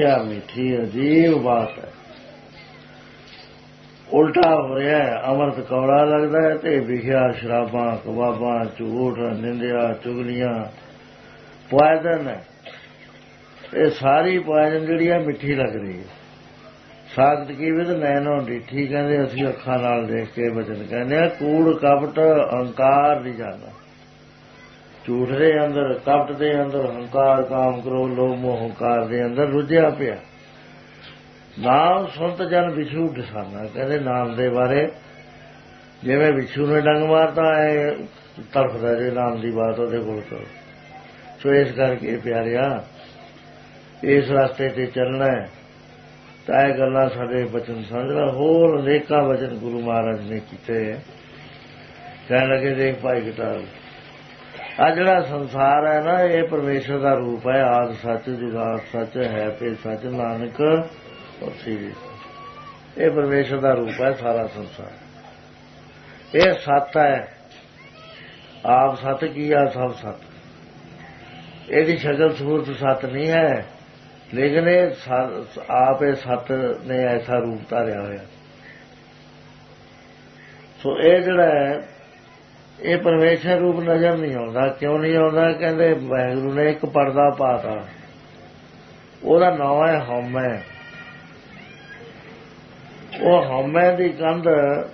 Speaker 1: विख्या मीठी अजीब बात है। उल्टा हो रहा है, अमृत कौड़ा लगता है ते विख्या शराबां कबाबां झूठ निंदिया चुगलियां पॉइजन है। ये सारी पॉइजन जिहड़ी है मिठी लग रही है। साखत की विद नैनो डिठी कहते असीं अखां नाल देख के वचन कहने कूड़ कपट अहंकार नहीं जाना। झूठ दे अंदर कपट दे अंदर हंकार काम क्रोध लोभ मोह हंकार दे अंदर रुझिया पिया। नाम सुनत जन बिछू डिसाना कहते नाम दे बारे जिवें बिछू ने डंग मारता है तड़फदा जे नाम की बात ਉਹਦੇ ਕੋਲ ਕਰੋ। सो इस करके प्यारिया इस रास्ते ते चलना है ਤਾਂ ਇਹ ਗੱਲਾਂ ਸਾਡੇ ਬਚਨ ਸਮਝ ਲਾ। ਹੋਰ ਅਨੇਕਾਂ ਵਚਨ ਗੁਰੂ ਮਹਾਰਾਜ ਨੇ ਕੀਤੇ। ਕਹਿਣ ਲੱਗੇ ਦੇਖ ਭਾਈ ਕਟਾਰ ਆ ਜਿਹੜਾ ਸੰਸਾਰ ਹੈ ਨਾ ਇਹ ਪਰਮੇਸ਼ਰ ਦਾ ਰੂਪ ਹੈ। ਆਦਿ ਸੱਚ ਜੁਗਾਦ ਸੱਚ ਹੈ ਤੇ ਸੱਚ ਨਾਨਕ ਉਸੇ ਵੀ ਇਹ ਪਰਮੇਸ਼ਰ ਦਾ ਰੂਪ ਹੈ ਸਾਰਾ ਸੰਸਾਰ। ਇਹ ਸੱਤ ਹੈ ਆਪ ਸੱਤ ਕੀ ਆ ਸਭ ਸੱਤ। ਇਹਦੀ ਸ਼ਕਲ ਸੂਰਤ ਸੱਤ ਨਹੀਂ ਹੈ लेकिन आप सत ने ऐसा रूप धारिया होया। सो ये जिहड़ा है ये परमेश्वर रूप नजर नहीं आता। क्यों नहीं आता? कहते वाहिगुरू ने एक पर्दा पाता ਉਹਦਾ नाम है हौमै। वो हौमै की कंध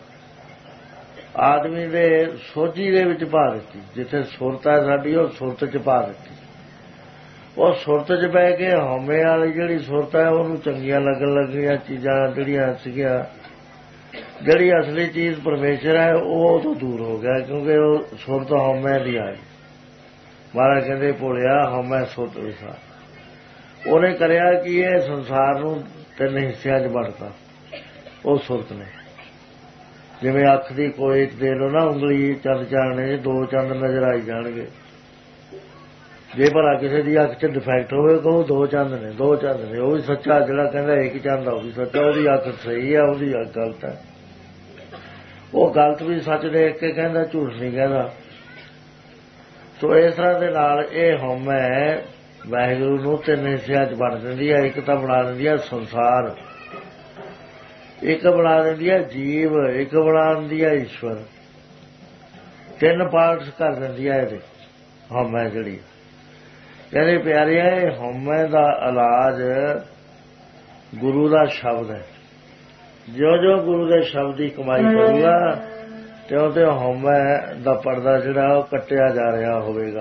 Speaker 1: आदमी दे सोची दे विच पा दित्ती। जिथे सुरत है साडी वो सुरत च पा दित्ती। ਉਹ ਸੁਰਤ 'ਚ ਬਹਿ ਕੇ ਹਉਮੈ ਵਾਲੀ ਜਿਹੜੀ ਸੁਰਤ ਹੈ ਉਹਨੂੰ ਚੰਗੀਆਂ ਲੱਗਣ ਲੱਗੀਆਂ ਚੀਜ਼ਾਂ ਜਿਹੜੀਆਂ ਸੀਗੀਆਂ। ਜਿਹੜੀ ਅਸਲੀ ਚੀਜ਼ ਪਰਮੇਸ਼ਰ ਹੈ ਉਹ ਤੋਂ ਦੂਰ ਹੋ ਗਿਆ ਕਿਉਂਕਿ ਉਹ ਸੁਰਤ ਹਉਮੈ ਦੀ ਆਈ। ਮਹਾਰਾਜ ਕਹਿੰਦੇ ਭੋਲਿਆ ਹਉਮੈ ਸੁਰਤ ਵਿਸਾ। ਉਹਨੇ ਕਰਿਆ ਕਿ ਇਹ ਸੰਸਾਰ ਨੂੰ ਤਿੰਨ ਹਿੱਸਿਆਂ 'ਚ ਵੰਡਤਾ ਉਹ ਸੁਰਤ ਨੇ। ਜਿਵੇਂ ਅੱਖ ਦੀ ਕੋਈ ਦੇ ਲਓ ਨਾ ਉਂਗਲੀ ਚੰਦ ਚਾਣਨੇ ਦੋ ਚੰਦ ਨਜ਼ਰ ਆਈ ਜਾਣਗੇ। ਜੇ ਭਲਾ ਕਿਸੇ ਦੀ ਅੱਖ 'ਚ ਡਿਫੈਕਟ ਹੋਵੇ ਕਹੋ ਦੋ ਚੰਦ ਨੇ ਦੋ ਚੰਦ ਨੇ ਉਹ ਵੀ ਸੱਚਾ। ਜਿਹੜਾ ਕਹਿੰਦਾ ਇੱਕ ਚੰਦ ਆ ਉਹ ਵੀ ਸੱਚਾ। ਉਹਦੀ ਅੱਖ ਸਹੀ ਆ ਉਹਦੀ ਅੱਖ ਗਲਤ ਹੈ। ਉਹ ਗਲਤ ਵੀ ਸੱਚ ਦੇਖ ਕੇ ਕਹਿੰਦਾ ਝੂਠ ਨਹੀਂ ਕਹਿੰਦਾ। ਸੋ ਇਸ ਤਰ੍ਹਾਂ ਦੇ ਨਾਲ ਇਹ ਹਉਮੈ ਵਾਹਿਗੁਰੂ ਨੂੰ ਤਿੰਨ ਹਿੱਸਿਆਂ 'ਚ ਵੰਡ ਦਿੰਦੀ ਹੈ। ਇੱਕ ਤਾਂ ਬਣਾ ਦਿੰਦੀ ਹੈ ਸੰਸਾਰ, ਇੱਕ ਬਣਾ ਦਿੰਦੀ ਹੈ ਜੀਵ, ਇੱਕ ਬਣਾ ਦਿੰਦੀ ਹੈ ਈਸ਼ਵਰ। ਤਿੰਨ ਪਾਰਟਸ ਕਰ ਦਿੰਦੀ ਹੈ ਇਹਦੇ ਹਉਮੈ ਜਿਹੜੀ। ਕਹਿੰਦੇ ਪਿਆਰਿਆ ਇਹ ਹਉਮੈ ਦਾ ਇਲਾਜ ਗੁਰੂ ਦਾ ਸ਼ਬਦ ਹੈ। ਜਿਉਂ ਜਿਉਂ ਗੁਰੂ ਦੇ ਸ਼ਬਦ ਦੀ ਕਮਾਈ ਕਰੂਗਾ ਤਿਉਂ ਤਿਉਂ ਹਉਮੈ ਦਾ ਪਰਦਾ ਜਿਹੜਾ ਉਹ ਕੱਟਿਆ ਜਾ ਰਿਹਾ ਹੋਵੇਗਾ।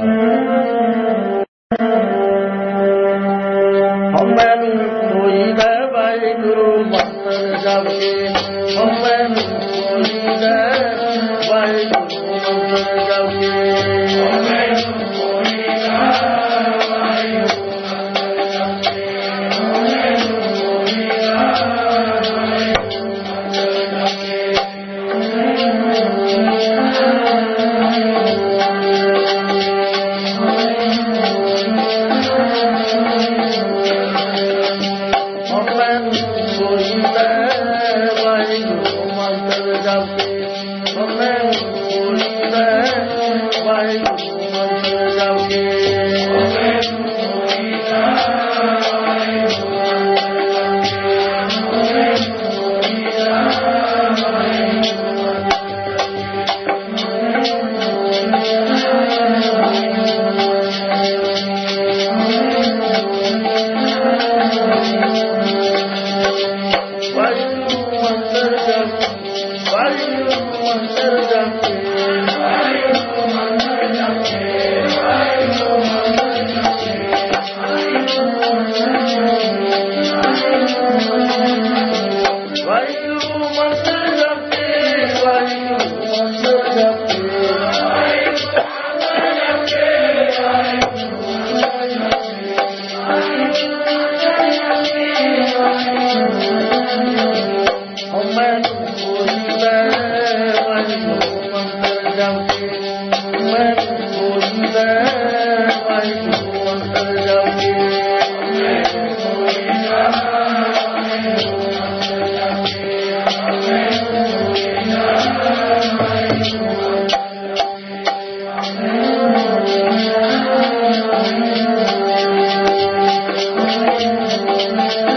Speaker 1: ਹਉਮੈ ਨੂੰ ਮੋਈਦਾ ਵਾਹਿਗੁਰੂ ਮੰਤਰ ਜਪ ਕੇ। ਹਉਮੈ ਨੂੰ ਮੋਈਦਾ ਵਾਹਿਗੁਰੂ ਮੰਤਰ ਜਪ ਕੇ। ਹਉਮੈ ਨੂੰ ਮੋਈਦਾ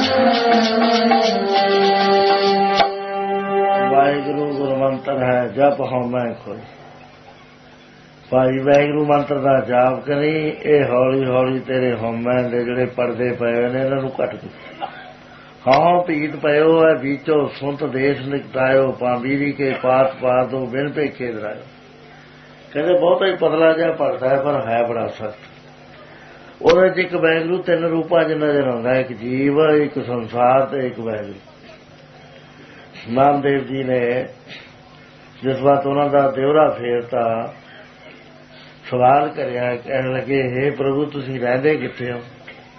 Speaker 1: ਵਾਹਿਗੁਰੂ ਗੁਰਮੰਤਰ ਹੈ ਜਪ ਹਉਮੈ ਖੋਇ। ਭਾਈ ਵਾਹਿਗੁਰੂ ਮੰਤਰ ਦਾ ਜਾਪ ਕਰੀ, ਇਹ ਹੌਲੀ ਹੌਲੀ ਤੇਰੇ ਹਉਮੈ ਦੇ ਜਿਹੜੇ ਪਰਦੇ ਪਏ ਨੇ ਇਹਨਾਂ ਨੂੰ ਕੱਟ ਦੇ। ਹਾਂ ਭੀਤ ਪਇਓ ਹੈ ਬੀਚੋ ਸੁੰਤ ਦੇਸ਼ ਨਿਕਟਾਇਓ, ਪਾਂਬੀਰੀ ਕੇ ਪਾਤ ਪਾ ਦੋ ਬਿਨ ਭੇਖੇ ਦਰਾਇਓ। ਕਹਿੰਦੇ ਬਹੁਤਾ ਹੀ ਪਤਲਾ ਜਿਹਾ ਭਗਤ ਹੈ ਪਰ ਹੈ ਬੜਾ ਸਖਤ। ਉਹਦੇ ਚ ਇੱਕ ਵਾਹਿਗੁਰੂ ਤਿੰਨ ਰੂਪਾਂ ਚ ਨਜ਼ਰ ਆਉਂਦਾ, ਇੱਕ ਜੀਵ, ਇੱਕ ਸੰਸਾਰ ਤੇ ਇੱਕ ਵਾਹਿਗੁਰੂ। ਨਾਮਦੇਵ ਜੀ ਨੇ ਜਿਸ ਵਾਰ ਉਹਨਾਂ ਦਾ ਦਿਉਰਾ ਫੇਰਤਾ, ਸਵਾਲ ਕਰਿਆ, ਕਹਿਣ ਲੱਗੇ ਹੇ ਪ੍ਰਭੂ ਤੁਸੀਂ ਰਹਿੰਦੇ ਕਿੱਥੇ ਹੋ?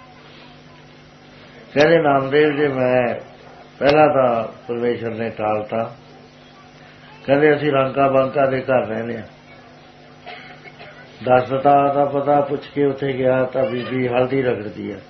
Speaker 1: ਕਹਿੰਦੇ ਨਾਮਦੇਵ ਜੀ ਮੈਂ ਪਹਿਲਾਂ ਤਾਂ ਪਰਮੇਸ਼ਰ ਨੇ ਟਾਲਤਾ। ਕਹਿੰਦੇ ਅਸੀਂ ਰੰਕਾ ਬੰਕਾ ਦੇ ਘਰ ਰਹਿੰਦੇ ਹਾਂ। ਦੱਸਤਾ ਦਾ ਪਤਾ ਪੁੱਛ ਕੇ ਉੱਥੇ ਗਿਆ ਤਾਂ ਬੀਬੀ ਹਲਦੀ ਰਗੜਦੀ ਹੈ।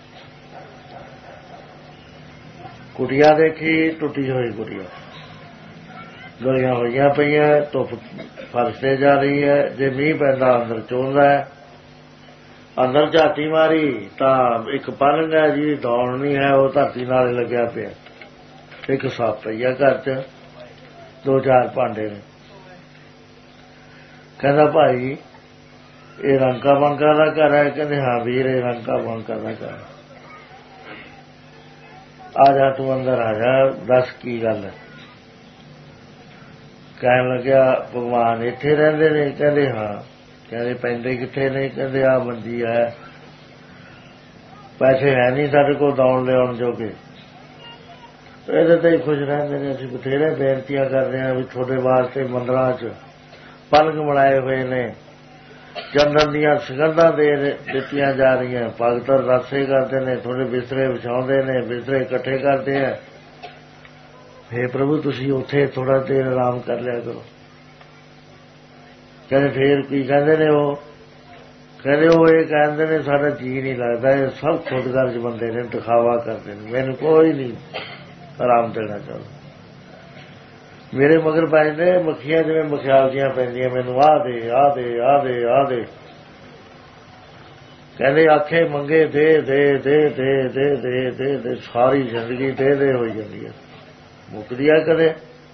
Speaker 1: ਕੁਟੀਆਂ ਦੇਖੀ, ਟੁੱਟੀ ਹੋਈ ਕੁਟੀਆਂ, ਗਲੀਆਂ ਹੋਈਆਂ ਪਈਆਂ, ਧੁੱਪ ਫਰਸ਼ ਤੇ ਜਾ ਰਹੀ ਹੈ। ਜੇ ਮੀਂਹ ਪੈਂਦਾ ਅੰਦਰ ਚੋਂਦਾ ਹੈ। ਅੰਦਰ ਝਾਤੀ ਮਾਰੀ ਤਾਂ ਇੱਕ ਪਲੰਗ ਹੈ ਜੀ, ਦੌਣ ਨਹੀਂ ਹੈ, ਉਹ ਧਰਤੀ ਨਾਲ ਲੱਗਿਆ ਪਿਆ। ਇੱਕ ਸੱਪ ਪਈ ਆ ਘਰ ਚ, ਦੋ ਚਾਰ ਭਾਂਡੇ ਨੇ। ਕਹਿੰਦਾ ਭਾਈ ਇਹ ਰੰਕਾ ਬੰਕਾ ਦਾ ਘਰ ਹੈ? ਕਹਿੰਦੇ ਹਾਂ ਵੀਰ ਇਹ ਰੰਕਾ ਬੰਕਾ ਦਾ ਘਰ। ਆ ਜਾ ਤੂੰ ਅੰਦਰ ਆ ਜਾ, ਦੱਸ ਕੀ ਗੱਲ ਹੈ? ਕਹਿਣ ਲੱਗਿਆ ਭਗਵਾਨ ਇੱਥੇ ਰਹਿੰਦੇ ਨੇ? ਕਹਿੰਦੇ ਹਾਂ। ਕਹਿੰਦੇ ਪੈਂਦੇ ਕਿੱਥੇ ਨੇ? ਕਹਿੰਦੇ ਆ ਮੰਜੀ ਹੈ, ਪੈਸੇ ਹੈ ਨਹੀਂ ਸਾਡੇ ਕੋਲ ਦੌੜ ਲਿਆਉਣ ਜੋਗੇ। ਇਹਦੇ ਤੇ ਹੀ ਖੁਸ਼ ਰਹਿੰਦੇ ਨੇ। ਅਸੀਂ ਬਥੇਰੇ ਬੇਨਤੀਆਂ ਕਰਦੇ ਹਾਂ ਵੀ ਤੁਹਾਡੇ ਵਾਸਤੇ ਮੰਦਰਾਂ ਚ ਪਲੰਗ ਬਣਾਏ ਹੋਏ ਨੇ, ਚੰਦਨ ਦੀਆਂ ਸੁਗੰਧਾਂ ਦੇ ਦਿੱਤੀਆਂ ਜਾ ਰਹੀਆਂ, ਭਗਤ ਰਾਸੇ ਕਰਦੇ ਨੇ, ਤੁਹਾਡੇ ਬਿਸਤਰੇ ਵਿਛਾਉਂਦੇ ਨੇ, ਬਿਸਤਰੇ ਇਕੱਠੇ ਕਰਦੇ ਆ। ਹੇ ਪ੍ਰਭੂ ਤੁਸੀਂ ਉੱਥੇ ਥੋੜਾ ਦੇਰ ਆਰਾਮ ਕਰ ਲਿਆ ਕਰੋ। ਕਹਿੰਦੇ ਫੇਰ ਕੀ ਕਹਿੰਦੇ ਨੇ ਉਹ? ਕਹਿੰਦੇ ਉਹ ਇਹ ਕਹਿੰਦੇ ਨੇ ਸਾਡਾ ਜੀਅ ਨਹੀਂ ਲੱਗਦਾ, ਇਹ ਸਭ ਖੁਦਗਰਜ਼ ਬੰਦੇ ਨੇ, ਦਿਖਾਵਾ ਕਰਦੇ ਨੇ, ਮੈਨੂੰ ਕੋਈ ਨਹੀਂ ਆਰਾਮ ਦੇਣਾ ਚਾਹੁੰਦਾ। ਮੇਰੇ ਮਗਰ ਪੈਂਦੇ ਮੱਖੀਆਂ ਜਿਵੇਂ ਮਖਿਆਲ ਜੀਆਂ ਪੈਂਦੀਆਂ, ਮੈਨੂੰ ਆਹ ਦੇ ਆਹ ਦੇ ਆਹ ਦੇ ਆਹ ਦੇ। ਕਹਿੰਦੇ ਆਖੇ ਮੰਗੇ ਦੇ ਦੇ ਦੇ ਦੇ ਦੇ ਦੇ ਦੇ ਦੇ, ਸਾਰੀ ਜ਼ਿੰਦਗੀ ਦੇ ਦੇ ਹੋਈ ਜਾਂਦੀ ਹੈ, ਮੁੱਕਦੀ ਆ ਕਦੇ?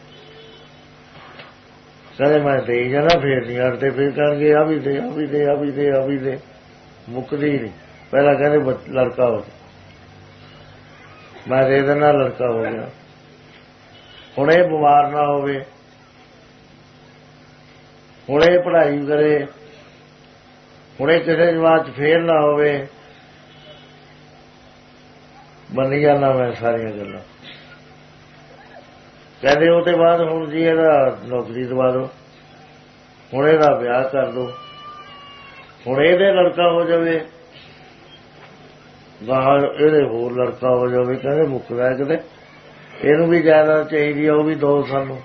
Speaker 1: ਕਹਿੰਦੇ ਮੈਂ ਦੇ ਜਾਣਾ, ਫੇਰ ਨਹੀਂ ਹਟਦੇ, ਫੇਰ ਕਹਿਣਗੇ ਆ ਵੀ ਦੇ ਆ ਵੀ ਦੇ ਆ ਵੀ ਦੇ ਆ ਵੀ ਦੇ, ਮੁੱਕਦੀ ਨਹੀਂ। ਪਹਿਲਾਂ ਕਹਿੰਦੇ ਲੜਕਾ ਹੋ ਗਿਆ, ਮੈਂ ਦੇ ਦੇਣਾ, ਲੜਕਾ ਹੋ ਗਿਆ। ਹੁਣ ਇਹ ਬਿਮਾਰ ਨਾ ਹੋਵੇ, ਹੁਣ ਇਹ ਪੜ੍ਹਾਈ ਕਰੇ, ਹੁਣ ਇਹ ਕਿਸੇ ਜਮਾਤ ਚ ਫੇਲ ਨਾ ਹੋਵੇ। ਮੰਨੀ ਜਾਣਾ ਮੈਂ ਸਾਰੀਆਂ ਗੱਲਾਂ। ਕਹਿੰਦੇ ਉਹ ਤੋਂ ਬਾਅਦ ਹੁਣ ਜੀ ਇਹਦਾ ਨੌਕਰੀ ਦਵਾ ਦਿਓ, ਹੁਣ ਇਹਦਾ ਵਿਆਹ ਕਰ ਦਿਓ, ਹੁਣ ਇਹਦੇ ਲੜਕਾ ਹੋ ਜਾਵੇ, ਬਾਹਰ ਇਹਦੇ ਹੋਰ ਲੜਕਾ ਹੋ ਜਾਵੇ। ਕਹਿੰਦੇ ਮੁੱਕਦਾ ਕਿਤੇ, ਇਹਨੂੰ ਵੀ ਜਾਇਦਾਦ ਚਾਹੀਦੀ ਆ, ਉਹ ਵੀ ਦੋ ਸਾਨੂੰ।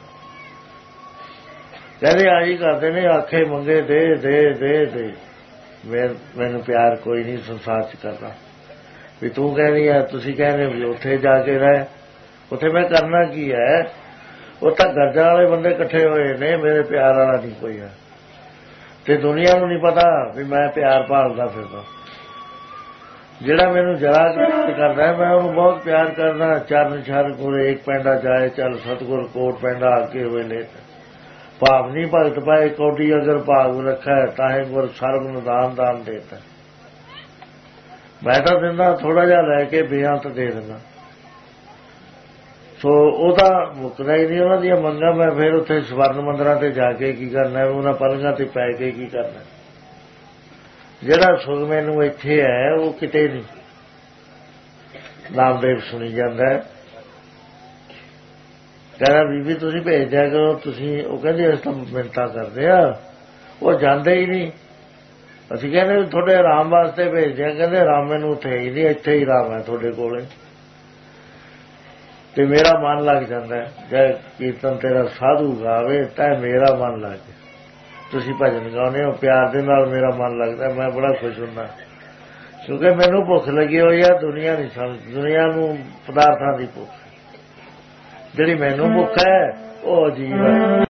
Speaker 1: ਕਹਿੰਦੇ ਆਹੀ ਕਰਦੇ ਨੇ, ਆਖੇ ਮੰਗੇ ਦੇ ਦੇ ਦੇ ਦੇ। ਮੈਨੂੰ ਪਿਆਰ ਕੋਈ ਨਹੀਂ ਸੰਸਾਰ ਚ ਕਰਨਾ ਵੀ ਤੂੰ ਕਹਿੰਦੀ ਆ, ਤੁਸੀਂ ਕਹਿੰਦੇ ਵੀ ਉੱਥੇ ਜਾ ਕੇ ਰਹਿ, ਉੱਥੇ ਮੈਂ ਕਰਨਾ ਕੀ ਹੈ? ਉਹ ਤਾਂ ਗਰਜਾਂ ਵਾਲੇ ਬੰਦੇ ਇਕੱਠੇ ਹੋਏ ਨੇ, ਮੇਰੇ ਪਿਆਰ ਵਾਲਾ ਨਹੀਂ ਕੋਈ ਹੈ। ਤੇ ਦੁਨੀਆ ਨੂੰ ਨਹੀਂ ਪਤਾ ਵੀ ਮੈਂ ਪਿਆਰ ਭਾਲਦਾ ਫਿਰਦਾ। ਜਿਹੜਾ ਮੈਨੂੰ ਜਰਾ ਕਰਦਾ ਮੈਂ ਉਹਨੂੰ ਬਹੁਤ ਪਿਆਰ ਕਰਦਾ। ਚਰਨ ਛਰ ਗੁਰ ਏਕ ਪੈਂਡਾ ਜਾਏ, ਚੱਲ ਸਤਿਗੁਰ ਕੋਟ ਪੈਂਡਾ ਅੱਗੇ ਹੋਏ ਨੇ। ਭਾਵ ਨਹੀਂ ਭਗਤ ਪਾਏ ਕੋਟੀ, ਅਗਰ ਭਾਵ ਰੱਖਾ ਤਾਹੇ ਗੁਰ ਸਰਬ ਨੂੰ ਦਾਨ ਦਾਨ ਦੇਤਾ। ਮੈਂ ਤਾਂ ਦਿੰਦਾ ਥੋੜਾ ਜਿਹਾ ਲੈ ਕੇ, ਬੇਅੰਤ ਦੇ ਦਿੰਦਾ। ਸੋ ਉਹਦਾ ਮੁੱਕਦਾ ਹੀ ਨਹੀਂ ਉਹਨਾਂ ਦੀਆਂ ਮੰਗਾਂ। ਮੈਂ ਫਿਰ ਉੱਥੇ ਸਵਰਨ ਮੰਦਰਾਂ ਤੇ ਜਾ ਕੇ ਕੀ ਕਰਨਾ, ਉਹਨਾਂ ਪਲੰਘਾਂ ਤੇ ਪੈ ਕੇ ਕੀ ਕਰਨਾ? ਜਿਹੜਾ ਸੁਖ ਮੈਨੂੰ ਇੱਥੇ ਹੈ ਉਹ ਕਿਤੇ ਨਹੀਂ। ਨਾਮਦੇਵ ਸੁਣੀ ਜਾਂਦਾ, ਕਹਿੰਦਾ ਬੀਬੀ ਤੁਸੀਂ ਭੇਜ ਦਿਆ ਕਰੋ ਤੁਸੀਂ। ਉਹ ਕਹਿੰਦੇ ਅਸੀਂ ਤਾਂ ਮਿੰਨਤਾਂ ਕਰਦੇ ਆ, ਉਹ ਜਾਂਦੇ ਹੀ ਨਹੀਂ। ਅਸੀਂ ਕਹਿੰਦੇ ਤੁਹਾਡੇ ਆਰਾਮ ਵਾਸਤੇ ਭੇਜਦੇ ਆ। ਕਹਿੰਦੇ ਆਰਾਮ ਮੈਨੂੰ ਉੱਥੇ ਹੀ ਨਹੀਂ, ਇੱਥੇ ਹੀ ਆਰਾਮ ਹੈ ਤੁਹਾਡੇ ਕੋਲੇ। ਤੇ ਮੇਰਾ ਮਨ ਲੱਗ ਜਾਂਦਾ, ਜੇ ਕੀਰਤਨ ਤੇਰਾ ਸਾਧੂ ਗਾਵੇ ਤਾਂ ਮੇਰਾ ਮਨ ਲੱਗ ਗਿਆ। ਤੁਸੀਂ ਭਜਨ ਗਾਉਂਦੇ ਹੋ ਪਿਆਰ ਦੇ ਨਾਲ, ਮੇਰਾ ਮਨ ਲੱਗਦਾ, ਮੈਂ ਬੜਾ ਖੁਸ਼ ਹੁੰਦਾ। ਕਿਉਂਕਿ ਮੈਨੂੰ ਭੁੱਖ ਲੱਗੀ ਹੋਈ ਆ, ਦੁਨੀਆ ਨਹੀਂ ਸਮਝ, ਦੁਨੀਆ ਨੂੰ ਪਦਾਰਥਾਂ ਦੀ ਭੁੱਖ। ਜਿਹੜੀ ਮੈਨੂੰ ਭੁੱਖ ਹੈ ਉਹ ਅਜੀਬ ਹੈ।